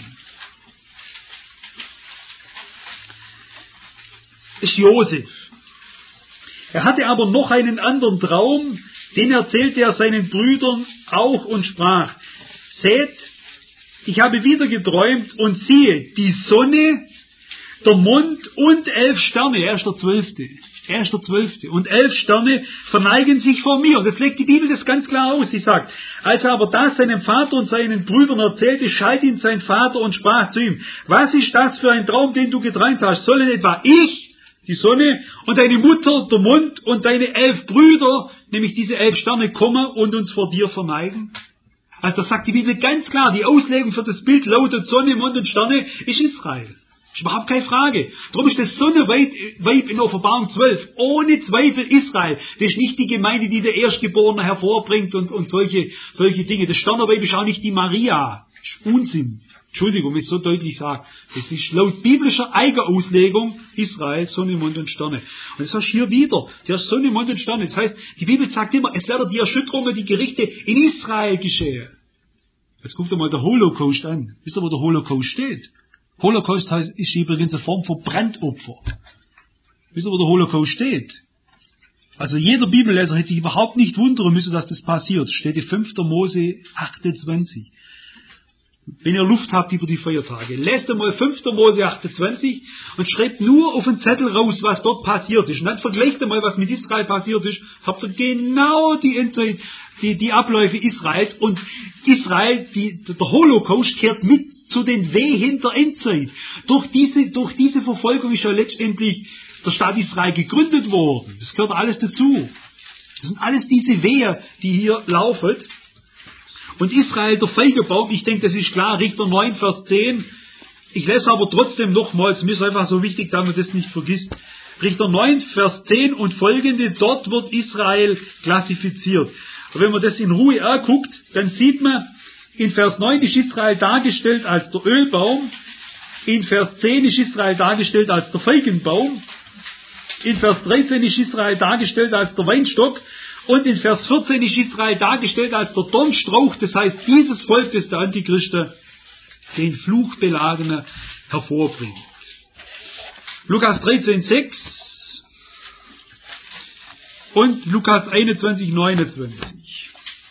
Ist Josef. Er hatte aber noch einen anderen Traum, den erzählte er seinen Brüdern auch und sprach, seht, ich habe wieder geträumt und siehe, die Sonne, der Mond und elf Sterne, erster Zwölfte. erster Zwölfte. Und elf Sterne verneigen sich vor mir. Und jetzt legt die Bibel das ganz klar aus. Sie sagt, als er aber das seinem Vater und seinen Brüdern erzählte, schalt ihn sein Vater und sprach zu ihm, was ist das für ein Traum, den du geträumt hast? Sollen etwa ich, die Sonne, und deine Mutter, der Mond, und deine elf Brüder, nämlich diese elf Sterne, kommen und uns vor dir verneigen? Also das sagt die Bibel ganz klar. Die Auslegung für das Bild lautet Sonne, Mond und Sterne ist Israel. Das ist überhaupt keine Frage. Darum ist das Sonneweib in Offenbarung zwölf ohne Zweifel Israel. Das ist nicht die Gemeinde, die der Erstgeborene hervorbringt und, und solche, solche Dinge. Das Sternenweib ist auch nicht die Maria. Das ist Unsinn. Entschuldigung, wenn ich so deutlich sage. Das ist laut biblischer Eigenauslegung Israel, Sonne, Mond und Sterne. Und das hast du hier wieder. Der Sonne, Mond und Sterne. Das heißt, die Bibel sagt immer, es werden die Erschütterungen, die Gerichte in Israel geschehen. Jetzt guckt ihr mal der Holocaust an. Wisst ihr, wo der Holocaust steht? Holocaust heißt, ist übrigens eine Form von Brandopfer. Wisst ihr, wo der Holocaust steht? Also jeder Bibelleser hätte sich überhaupt nicht wundern müssen, dass das passiert. Steht in fünfter Mose achtundzwanzig. Wenn ihr Luft habt über die Feiertage, lest einmal fünfter Mose achtundzwanzig und schreibt nur auf den Zettel raus, was dort passiert ist. Und dann vergleicht einmal, was mit Israel passiert ist. Habt ihr genau die Endzeit, die, die Abläufe Israels. Und Israel, die, der Holocaust kehrt mit zu den Wehen der Endzeit. Durch diese, durch diese Verfolgung ist ja letztendlich der Staat Israel gegründet worden. Das gehört alles dazu. Das sind alles diese Wehen, die hier laufen. und Israel der Feigenbaum. Ich denke, das ist klar, Richter neun, Vers zehn. Ich lese aber trotzdem nochmals, mir ist einfach so wichtig, damit man das nicht vergisst. Richter neun, Vers zehn und folgende, dort wird Israel klassifiziert. Und wenn man das in Ruhe anguckt, dann sieht man, in Vers neun ist Israel dargestellt als der Ölbaum, in Vers zehn ist Israel dargestellt als der Feigenbaum, in Vers dreizehn ist Israel dargestellt als der Weinstock und in Vers vierzehn ist Israel dargestellt als der Dornstrauch. Das heißt, dieses Volk, das der Antichrist den Fluchbeladene hervorbringt. Lukas dreizehn, sechs und Lukas einundzwanzig, neunundzwanzig.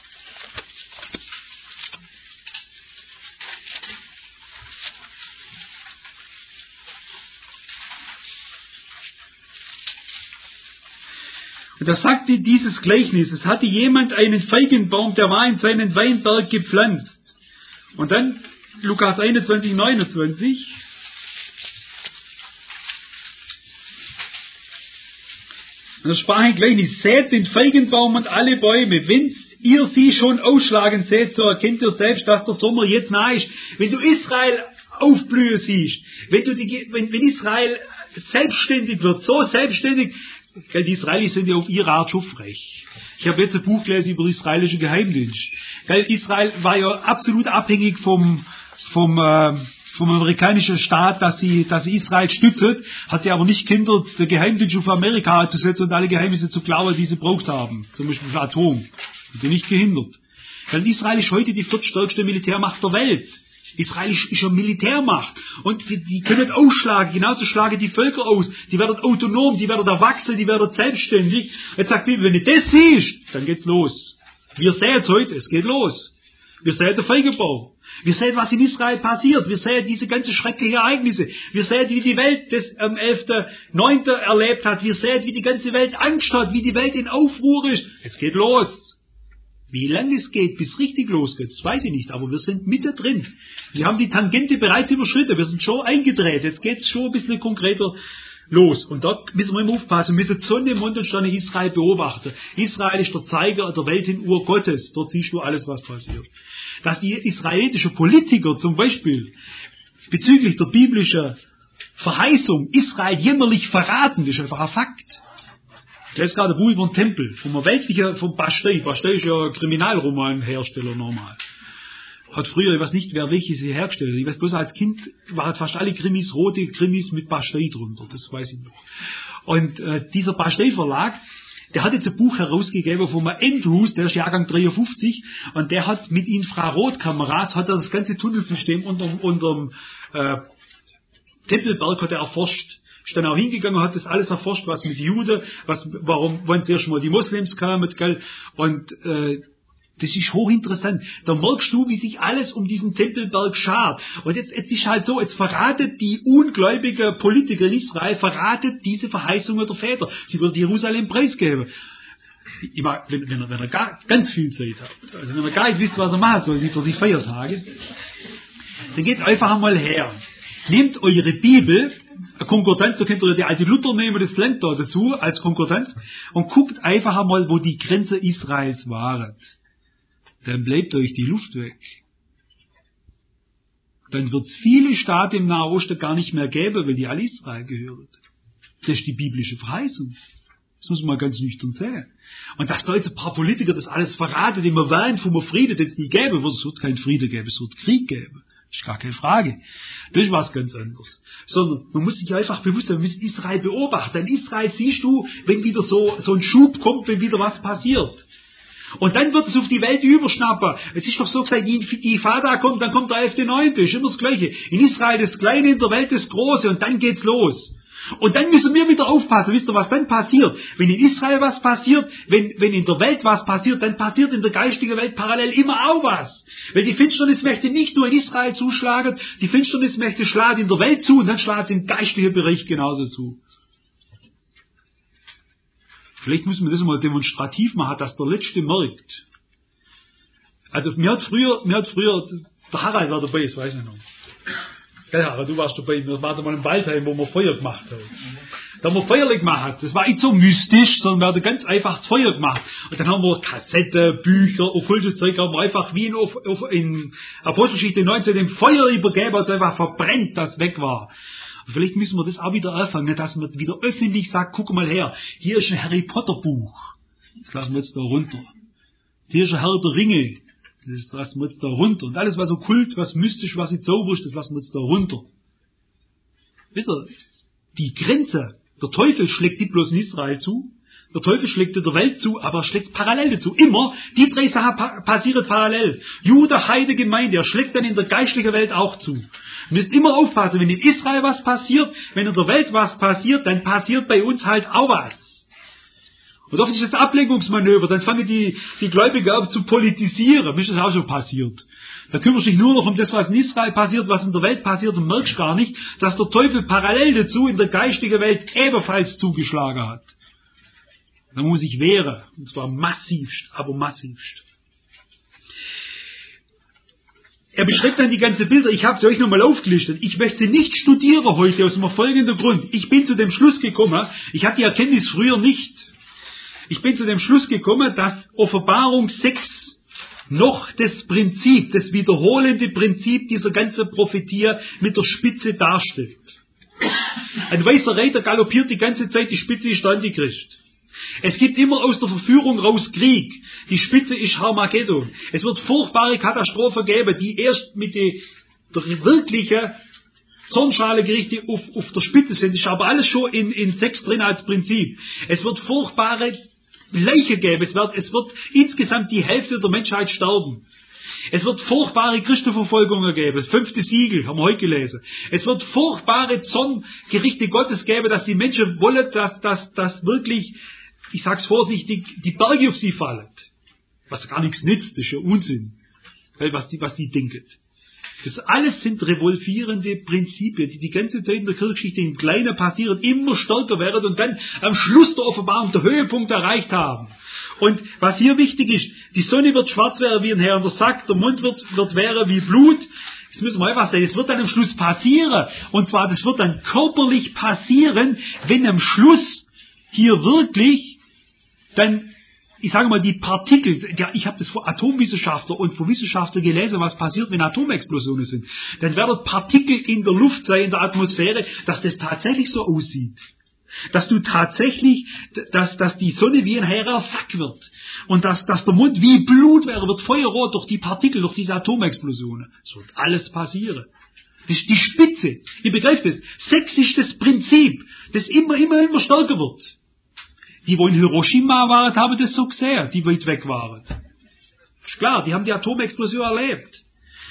Und da sagte dieses Gleichnis, es hatte jemand einen Feigenbaum, der war in seinen Weinberg gepflanzt. Und dann Lukas einundzwanzig, neunundzwanzig. Und da sprach ein Gleichnis, sät den Feigenbaum und alle Bäume, wenn ihr sie schon ausschlagen seht, so erkennt ihr selbst, dass der Sommer jetzt nahe ist. Wenn du Israel aufblühen siehst, wenn, du die, wenn, wenn Israel selbstständig wird, so selbstständig, die Israelis sind ja auf ihre Art schon frech. Ich habe jetzt ein Buch gelesen über den israelischen Geheimdienst. Israel war ja absolut abhängig vom, vom, äh, vom amerikanischen Staat, dass sie, dass sie Israel stützt, hat sie aber nicht gehindert, den Geheimdienst auf Amerika zu setzen und alle Geheimnisse zu klauen, die sie braucht haben. Zum Beispiel für Atom. Hat sie nicht gehindert. Weil Israel ist heute die viertstärkste Militärmacht der Welt. Israel ist, ist eine Militärmacht. Und die, die können ausschlagen, genauso schlagen die Völker aus. Die werden autonom, die werden erwachsen, die werden selbstständig. Jetzt sagt die Bibel, wenn du das siehst, dann geht's los. Wir sehen es heute, es geht los. Wir sehen den Feigenbaum. Wir sehen, was in Israel passiert. Wir sehen diese ganzen schrecklichen Ereignisse. Wir sehen, wie die Welt das am elften neunten erlebt hat. Wir sehen, wie die ganze Welt Angst hat, wie die Welt in Aufruhr ist. Es geht los. Wie lange es geht, bis richtig losgeht, das weiß ich nicht, aber wir sind mittendrin. Wir haben die Tangente bereits überschritten, wir sind schon eingedreht, jetzt geht es schon ein bisschen konkreter los. Und dort müssen wir immer aufpassen, wir müssen Sonne, Mond und Sterne Israel beobachten. Israel ist der Zeiger der Weltenuhr Gottes, dort siehst du alles, was passiert. Dass die israelitischen Politiker zum Beispiel bezüglich der biblischen Verheißung Israel jämmerlich verraten, das ist einfach ein Fakt. Ich lese gerade ein Buch über den Tempel, vom weltlichen, vom Bastei. Bastei ist ja ein Kriminalromanhersteller normal. Hat früher, ich weiß nicht, wer welche sie hergestellt hat. Ich weiß bloß, als Kind waren fast alle Krimis rote Krimis mit Bastei drunter. Das weiß ich noch. Und äh, dieser Bastei-Verlag, der hat jetzt ein Buch herausgegeben von Andrews, der ist Jahrgang dreiundfünfzig, und der hat mit Infrarotkameras, hat er das ganze Tunnelsystem unterm, unterm äh, Tempelberg hat er erforscht. Ist dann auch hingegangen und hat das alles erforscht, was mit Juden, was, warum, wann zuerst mal die Moslems kamen, gell? Und äh, das ist hochinteressant. Da merkst du, wie sich alles um diesen Tempelberg schart. Und jetzt, jetzt ist halt so, jetzt verratet die ungläubige Politiker in Israel, verratet diese Verheißungen der Väter. Sie wird Jerusalem preisgeben. Ich meine, wenn, wenn, er, wenn er gar, ganz viel Zeit hat, also wenn er gar nicht wisst, was er machen soll, dieser die Feiertage, dann geht einfach einmal her. Nehmt eure Bibel, Konkordanz, da könnt ihr die alte Luther nehmen, das Land da dazu als Konkordanz, und guckt einfach einmal, wo die Grenze Israels waren. Dann bleibt euch die Luft weg. Dann wird es viele Staaten im Nahen Osten gar nicht mehr geben, weil die alle Israel gehören. Das ist die biblische Verheißung. Das muss man ganz nüchtern sehen. Und dass da jetzt ein paar Politiker das alles verraten, die man wählen vom Frieden, den es nie gäbe, wird es wird keinen Frieden geben, es wird Krieg geben. Das ist gar keine Frage. Das ist was ganz anderes. Sondern man muss sich einfach bewusst sein, man muss Israel beobachten. In Israel siehst du, wenn wieder so, so ein Schub kommt, wenn wieder was passiert. Und dann wird es auf die Welt überschnappen. Es ist doch so gesagt, die, die Fada kommt, dann kommt der elfte neunte Ist immer das Gleiche. In Israel das Kleine, in der Welt das Große, und dann geht's los. Und dann müssen wir wieder aufpassen. Wisst ihr, was dann passiert? Wenn in Israel was passiert, wenn, wenn in der Welt was passiert, dann passiert in der geistigen Welt parallel immer auch was. Weil die Finsternis möchte nicht nur in Israel zuschlagen, die Finsternis möchte schlagen in der Welt zu, und dann schlagen sie im geistlichen Bereich genauso zu. Vielleicht müssen wir das mal demonstrativ machen, dass der Letzte merkt. Also mir hat früher, mir hat früher, der Harald war dabei, das weiß ich noch. Gell, Harald, du warst dabei, wir waren mal im Waldheim, wo wir Feuer gemacht haben. Da haben wir Feuerle gemacht. Das war nicht so mystisch, sondern wir haben ganz einfach das Feuer gemacht. Und dann haben wir Kassette, Bücher, okkultes Zeug, haben wir einfach wie in, auf, auf, in Apostelgeschichte neunzehn dem Feuer übergeben, als einfach verbrennt, das weg war. Und vielleicht müssen wir das auch wieder anfangen, dass man wieder öffentlich sagt, guck mal her, hier ist ein Harry Potter Buch. Das lassen wir jetzt da runter. Hier ist ein Herr der Ringe. Das lassen wir jetzt da runter. Und alles, was okkult, was mystisch, was nicht so ist, das lassen wir jetzt da runter. Wisst ihr, die Grenze, der Teufel schlägt nicht bloß in Israel zu, der Teufel schlägt in der Welt zu, aber er schlägt parallel dazu. Immer, die drei Sachen pa- passieren parallel. Jude, Heide, Gemeinde, er schlägt dann in der geistlichen Welt auch zu. Ihr müsst immer aufpassen, wenn in Israel was passiert, wenn in der Welt was passiert, dann passiert bei uns halt auch was. Und oft ist das Ablenkungsmanöver, dann fangen die, die Gläubigen an zu politisieren. Mir ist das auch schon passiert. Da kümmerst du dich nur noch um das, was in Israel passiert, was in der Welt passiert und merkst gar nicht, dass der Teufel parallel dazu in der geistigen Welt ebenfalls zugeschlagen hat. Da muss ich wehren. Und zwar massivst, aber massivst. Er beschreibt dann die ganzen Bilder. Ich habe sie euch nochmal aufgelistet. Ich möchte sie nicht studieren heute aus dem folgenden Grund. Ich bin zu dem Schluss gekommen, ich hatte die Erkenntnis früher nicht. Ich bin zu dem Schluss gekommen, dass Offenbarung sechs noch das Prinzip, das wiederholende Prinzip dieser ganzen Prophetie mit der Spitze darstellt. Ein weißer Reiter galoppiert die ganze Zeit, die Spitze ist der Antichrist. Es gibt immer aus der Verführung raus Krieg. Die Spitze ist Harmageddon. Es wird furchtbare Katastrophen geben, die erst mit der, der wirklichen Zornschale-Gerichte auf, auf der Spitze sind. Das ist aber alles schon in, in sechs drin als Prinzip. Es wird furchtbare Leiche geben. Es wird, es wird insgesamt die Hälfte der Menschheit sterben. Es wird furchtbare Christenverfolgungen geben. Das fünfte Siegel, haben wir heute gelesen. Es wird furchtbare Zorngerichte Gottes geben, dass die Menschen wollen, dass, dass, dass wirklich, ich sag's vorsichtig, die Berge auf sie fallen. Was gar nichts nützt, das ist ja Unsinn. Weil was die, was die denken. Das alles sind revolvierende Prinzipien, die die ganze Zeit in der Kirchengeschichte im Kleinen passieren, immer stärker werden und dann am Schluss der Offenbarung der Höhepunkt erreicht haben. Und was hier wichtig ist, die Sonne wird schwarz werden wie ein Herr der Sack, der Mond wird, wird werden wie Blut. Das müssen wir einfach sagen, es wird dann am Schluss passieren. Und zwar, das wird dann körperlich passieren, wenn am Schluss hier wirklich dann, ich sage mal, die Partikel, ja, ich habe das von Atomwissenschaftler und von Wissenschaftlern gelesen, was passiert, wenn Atomexplosionen sind. Dann werden Partikel in der Luft sein, in der Atmosphäre, dass das tatsächlich so aussieht. Dass du tatsächlich, dass, dass die Sonne wie ein heißer Sack wird. Und dass, dass der Mond wie Blut wäre, wird feuerrot durch die Partikel, durch diese Atomexplosionen. Es wird alles passieren. Das ist die Spitze. Ihr begreift es. Sex ist das Prinzip, das immer, immer, immer stärker wird. Die, wo in Hiroshima waren, haben das so gesehen, die weit weg waren. Ist klar, die haben die Atomexplosion erlebt.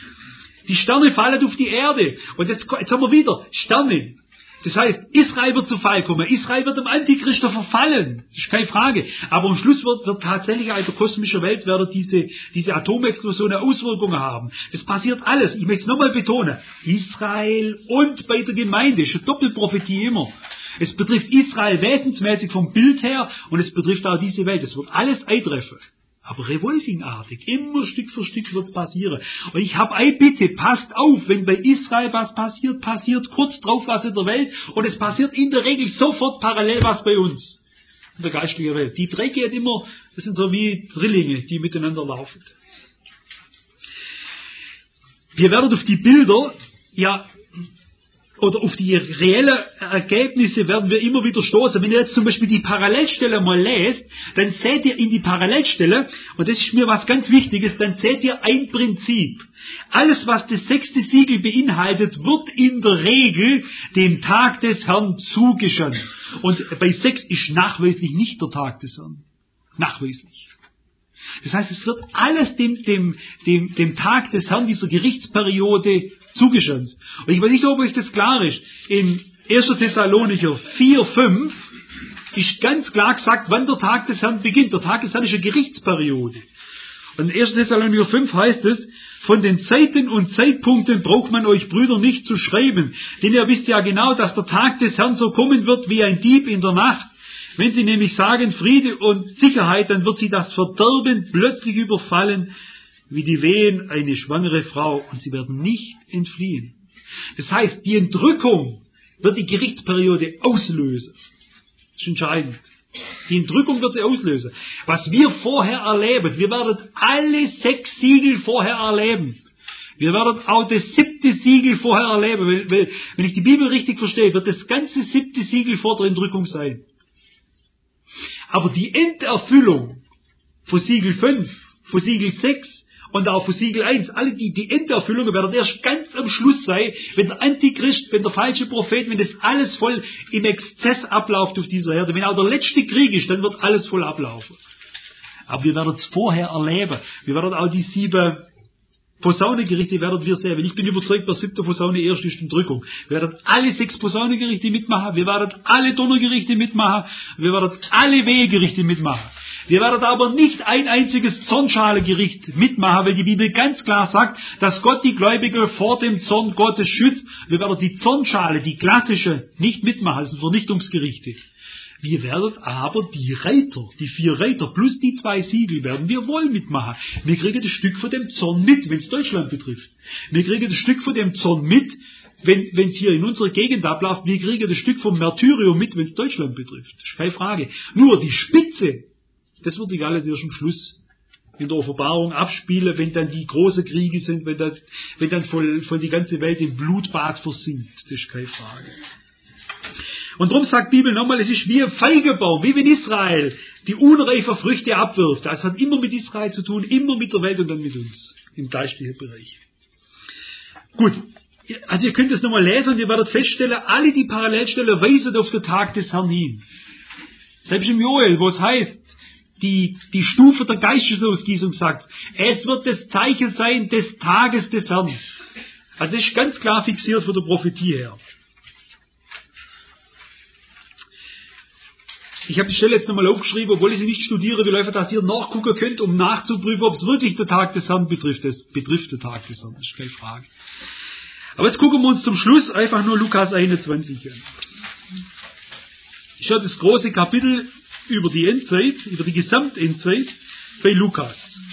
Die Sterne fallen auf die Erde. Und jetzt, jetzt haben wir wieder Sterne. Das heißt, Israel wird zu Fall kommen. Israel wird dem Antichristen verfallen. Das ist keine Frage. Aber am Schluss wird, wird tatsächlich in der kosmischen Welt werden diese, diese Atomexplosionen Auswirkungen haben. Das passiert alles. Ich möchte es nochmal betonen. Israel und bei der Gemeinde. Das ist eine Doppelprophetie immer. Es betrifft Israel wesensmäßig vom Bild her und es betrifft auch diese Welt. Es wird alles eintreffen. Aber revolvingartig. Immer Stück für Stück wird es passieren. Und ich habe eine Bitte, passt auf, wenn bei Israel was passiert, passiert kurz drauf was in der Welt und es passiert in der Regel sofort parallel was bei uns. In der geistigen Welt. Die drei gehen immer, das sind so wie Drillinge, die miteinander laufen. Wir werden auf die Bilder, ja, oder auf die reellen Ergebnisse werden wir immer wieder stoßen. Wenn ihr jetzt zum Beispiel die Parallelstelle mal lest, dann seht ihr in die Parallelstelle, und das ist mir was ganz Wichtiges, dann seht ihr ein Prinzip. Alles, was das sechste Siegel beinhaltet, wird in der Regel dem Tag des Herrn zugeschanzt. Und bei sechs ist nachweislich nicht der Tag des Herrn. Nachweislich. Das heißt, es wird alles dem, dem, dem, dem Tag des Herrn, dieser Gerichtsperiode, zugeschanzt. Und ich weiß nicht, ob euch das klar ist. In erster Thessalonicher vier, fünf ist ganz klar gesagt, wann der Tag des Herrn beginnt. Der Tag des Herrn ist eine Gerichtsperiode. Und in erster Thessalonicher fünf heißt es, von den Zeiten und Zeitpunkten braucht man euch Brüder nicht zu schreiben, denn ihr wisst ja genau, dass der Tag des Herrn so kommen wird wie ein Dieb in der Nacht. Wenn sie nämlich sagen Friede und Sicherheit, dann wird sie das Verderben plötzlich überfallen, wie die Wehen eine schwangere Frau, und sie werden nicht entfliehen. Das heißt, die Entrückung wird die Gerichtsperiode auslösen. Das ist entscheidend. Die Entrückung wird sie auslösen. Was wir vorher erleben, wir werden alle sechs Siegel vorher erleben. Wir werden auch das siebte Siegel vorher erleben. Weil, weil, wenn ich die Bibel richtig verstehe, wird das ganze siebte Siegel vor der Entrückung sein. Aber die Enderfüllung von Siegel fünf, von Siegel sechs und auch von Siegel eins, alle die, die Enderfüllungen werden erst ganz am Schluss sein, wenn der Antichrist, wenn der falsche Prophet, wenn das alles voll im Exzess abläuft auf dieser Erde. Wenn auch der letzte Krieg ist, dann wird alles voll ablaufen. Aber wir werden es vorher erleben. Wir werden auch die sieben Posaunengerichte werden wir sehen. Wenn ich bin überzeugt, der siebte Posaune erst ist die Entrückung. Wir werden alle sechs Posaunengerichte mitmachen. Wir werden alle Donnergerichte mitmachen. Wir werden alle Wehegerichte mitmachen. Wir werden aber nicht ein einziges Zornschalegericht mitmachen, weil die Bibel ganz klar sagt, dass Gott die Gläubigen vor dem Zorn Gottes schützt. Wir werden die Zornschale, die klassische, nicht mitmachen, das sind Vernichtungsgerichte. Wir werden aber die Reiter, die vier Reiter plus die zwei Siegel werden wir wohl mitmachen. Wir kriegen das Stück von dem Zorn mit, wenn es Deutschland betrifft. Wir kriegen das Stück von dem Zorn mit, wenn es hier in unserer Gegend abläuft. Wir kriegen das Stück vom Märtyrium mit, wenn es Deutschland betrifft. Das ist keine Frage. Nur die Spitze, das wird sich alles erst am Schluss in der Offenbarung abspielen, wenn dann die großen Kriege sind, wenn, das, wenn dann voll, voll die ganze Welt im Blutbad versinkt. Das ist keine Frage. Und darum sagt die Bibel nochmal, es ist wie ein Feigenbaum, wie wenn Israel die unreife Früchte abwirft. Das hat immer mit Israel zu tun, immer mit der Welt und dann mit uns im geistlichen Bereich. Gut, also ihr könnt es nochmal lesen und ihr werdet feststellen, alle die Parallelstellen weisen auf den Tag des Herrn hin. Selbst im Joel, wo es heißt, die, die Stufe der Geistesausgießung sagt, es wird das Zeichen sein des Tages des Herrn. Also es ist ganz klar fixiert von der Prophetie her. Ich habe die Stelle jetzt nochmal aufgeschrieben, obwohl ich sie nicht studiere, will einfach, dass ihr nachgucken könnt, um nachzuprüfen, ob es wirklich der Tag des Herrn betrifft. Es betrifft den Tag des Herrn, das ist keine Frage. Aber jetzt gucken wir uns zum Schluss einfach nur Lukas einundzwanzig an. Ich habe das große Kapitel über die Endzeit, über die Gesamtendzeit bei Lukas.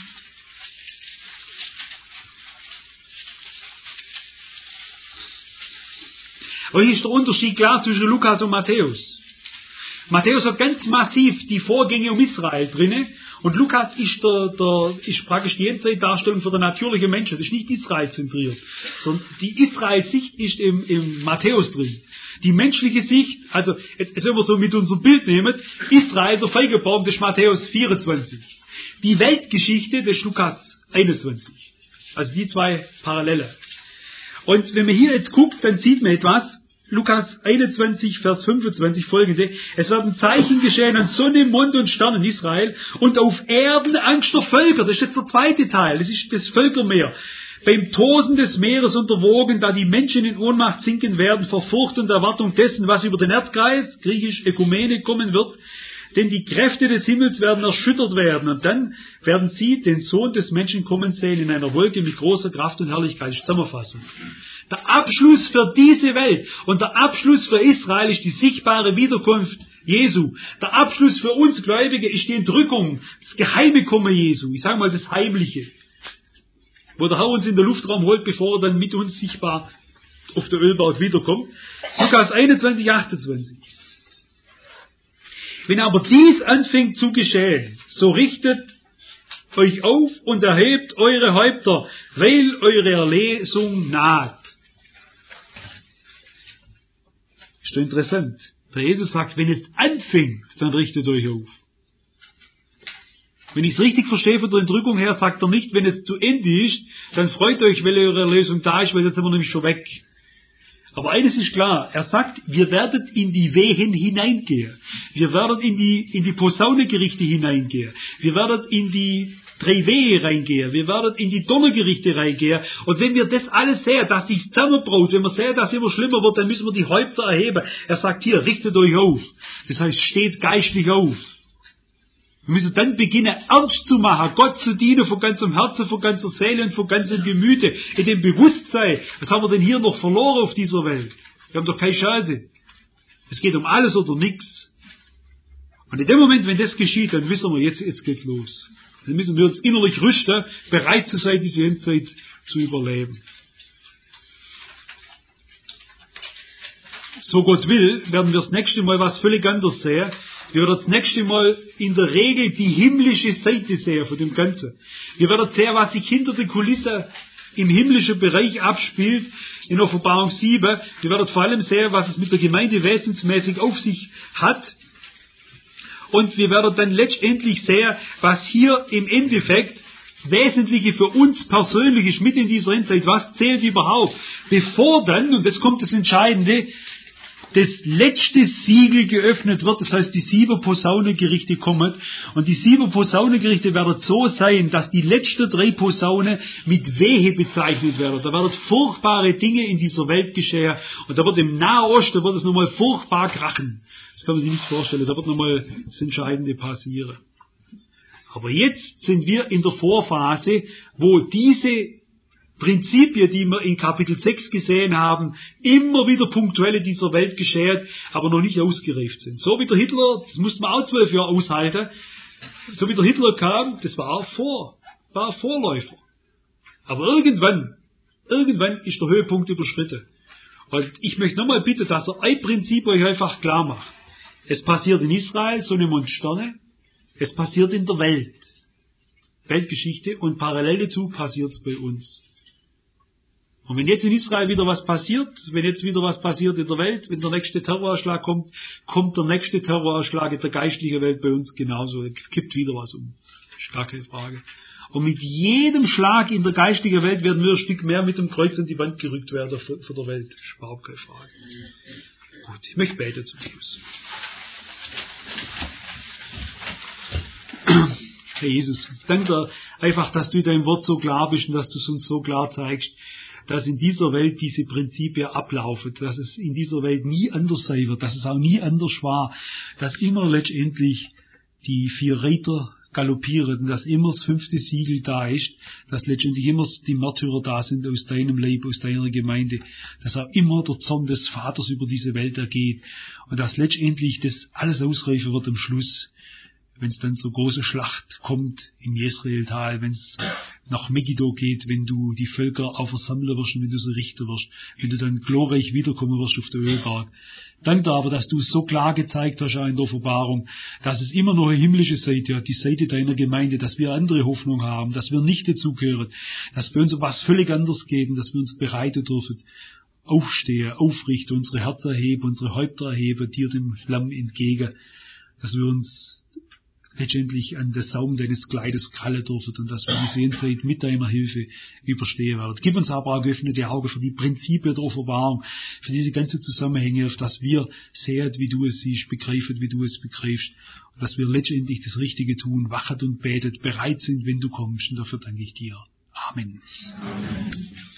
Aber hier ist der Unterschied klar zwischen Lukas und Matthäus. Matthäus hat ganz massiv die Vorgänge um Israel drinne und Lukas ist, der, der, ist praktisch die Endzeitdarstellung für den natürlichen Menschen. Das ist nicht Israel zentriert, sondern die Israel-Sicht ist im, im Matthäus drin. Die menschliche Sicht, also jetzt, jetzt wenn wir so mit unserem Bild nehmen, Israel, der Feigenbaum, das ist Matthäus vierundzwanzig. Die Weltgeschichte, das ist Lukas einundzwanzig. Also die zwei Parallele. Und wenn man hier jetzt guckt, dann sieht man etwas. Lukas einundzwanzig, Vers fünfundzwanzig folgende. Es werden Zeichen geschehen an Sonne, Mond und Sternen in Israel und auf Erden Angst der Völker. Das ist jetzt der zweite Teil. Das ist das Völkermeer. Beim Tosen des Meeres und der Wogen, da die Menschen in Ohnmacht sinken werden, vor Furcht und Erwartung dessen, was über den Erdkreis, griechisch Ökumene, kommen wird. Denn die Kräfte des Himmels werden erschüttert werden. Und dann werden sie den Sohn des Menschen kommen sehen in einer Wolke mit großer Kraft und Herrlichkeit. Das ist die Zusammenfassung. Der Abschluss für diese Welt und der Abschluss für Israel ist die sichtbare Wiederkunft Jesu. Der Abschluss für uns Gläubige ist die Entrückung, das geheime Kommen Jesu. Ich sage mal das Heimliche. Wo der Herr uns in den Luftraum holt, bevor er dann mit uns sichtbar auf der Ölberg wiederkommt. Lukas einundzwanzig, achtundzwanzig. Wenn aber dies anfängt zu geschehen, so richtet euch auf und erhebt eure Häupter, weil eure Erlösung naht. Ist doch interessant. Der Jesus sagt, wenn es anfängt, dann richtet euch auf. Wenn ich es richtig verstehe von der Entrückung her, sagt er nicht, wenn es zu Ende ist, dann freut euch, weil eure Erlösung da ist, weil jetzt sind wir nämlich schon weg. Aber eines ist klar, er sagt, wir werden in die Wehen hineingehen. Wir werden in die, in die Posaunengerichte hineingehen. Wir werden in die drei Wehe reingehen. Wir werden in die Donnergerichte reingehen. Und wenn wir das alles sehen, dass sich zusammenbraut, wenn wir sehen, dass es immer schlimmer wird, dann müssen wir die Häupter erheben. Er sagt hier, richtet euch auf. Das heißt, steht geistlich auf. Wir müssen dann beginnen, ernst zu machen, Gott zu dienen von ganzem Herzen, von ganzer Seele und von ganzem Gemüte, in dem Bewusstsein, was haben wir denn hier noch verloren auf dieser Welt? Wir haben doch keine Chance. Es geht um alles oder nichts. Und in dem Moment, wenn das geschieht, dann wissen wir, jetzt, jetzt geht's los. Dann müssen wir uns innerlich rüsten, bereit zu sein, diese Endzeit zu überleben. so Gott will, werden wir das nächste Mal was völlig anderes sehen. Wir werden das nächste Mal in der Regel die himmlische Seite sehen von dem Ganzen. Wir werden sehen, was sich hinter der Kulisse im himmlischen Bereich abspielt, in Offenbarung sieben. Wir werden vor allem sehen, was es mit der Gemeinde wesensmäßig auf sich hat. Und wir werden dann letztendlich sehen, was hier im Endeffekt das Wesentliche für uns persönlich ist, mit in dieser Endzeit. Was zählt überhaupt? Bevor dann, und jetzt kommt das Entscheidende, das letzte Siegel geöffnet wird, das heißt die sieben Posaunengerichte kommen, und die sieben Posaunengerichte werden so sein, dass die letzten drei Posaunen mit Wehe bezeichnet werden. Da werden furchtbare Dinge in dieser Welt geschehen, und da wird im Nahosten wird es nochmal furchtbar krachen. Das kann man sich nicht vorstellen, da wird nochmal das Entscheidende passieren. Aber jetzt sind wir in der Vorphase, wo diese Prinzipien, die wir in Kapitel sechs gesehen haben, immer wieder punktuell in dieser Welt geschehen, aber noch nicht ausgereift sind. So wie der Hitler, das musste man auch zwölf Jahre aushalten, so wie der Hitler kam, das war vor, war Vorläufer. Aber irgendwann, irgendwann ist der Höhepunkt überschritten. Und ich möchte nochmal bitten, dass ihr ein Prinzip euch einfach klar macht. Es passiert in Israel, Sonne, Mond, Sterne. Es passiert in der Welt. Weltgeschichte, und parallel dazu passiert es bei uns. Und wenn jetzt in Israel wieder was passiert, wenn jetzt wieder was passiert in der Welt, wenn der nächste Terroranschlag kommt, kommt der nächste Terroranschlag in der geistlichen Welt bei uns genauso. Es kippt wieder was um. Ist gar keine Frage. Und mit jedem Schlag in der geistigen Welt werden wir ein Stück mehr mit dem Kreuz an die Wand gerückt werden für der Welt. Das ist überhaupt keine Frage. Gut, ich möchte beten zum Schluss. Herr Jesus, ich danke dir einfach, dass du in deinem Wort so klar bist und dass du es uns so klar zeigst, dass in dieser Welt diese Prinzipien ablaufen, dass es in dieser Welt nie anders sein wird, dass es auch nie anders war, dass immer letztendlich die vier Reiter galoppieren und dass immer das fünfte Siegel da ist, dass letztendlich immer die Märtyrer da sind aus deinem Leib, aus deiner Gemeinde, dass auch immer der Zorn des Vaters über diese Welt ergeht und dass letztendlich das alles ausreifen wird am Schluss, wenn es dann zur großen Schlacht kommt im Jesraeltal, wenn es nach Megiddo geht, wenn du die Völker auch versammeln wirst und wenn du sie richten wirst, wenn du dann glorreich wiederkommen wirst auf der Ölberg. Danke aber, dass du es so klar gezeigt hast auch in der Offenbarung, dass es immer noch eine himmlische Seite hat, die Seite deiner Gemeinde, dass wir andere Hoffnung haben, dass wir nicht dazugehören, dass bei uns um was völlig anderes geht und dass wir uns bereiten dürfen, aufstehen, aufrichten, unsere Herzen erheben, unsere Häupter erheben, dir dem Lamm entgegen, dass wir uns letztendlich an den Saum deines Kleides krallen dürfen und dass wir die Sehenzeit mit deiner Hilfe überstehen werden. Gib uns aber auch geöffnete Augen für die Prinzipien der Offenbarung, für diese ganzen Zusammenhänge, auf dass wir sehen, wie du es siehst, begreifen, wie du es begreifst, und dass wir letztendlich das Richtige tun, wachet und betet, bereit sind, wenn du kommst, und dafür danke ich dir. Amen. Amen.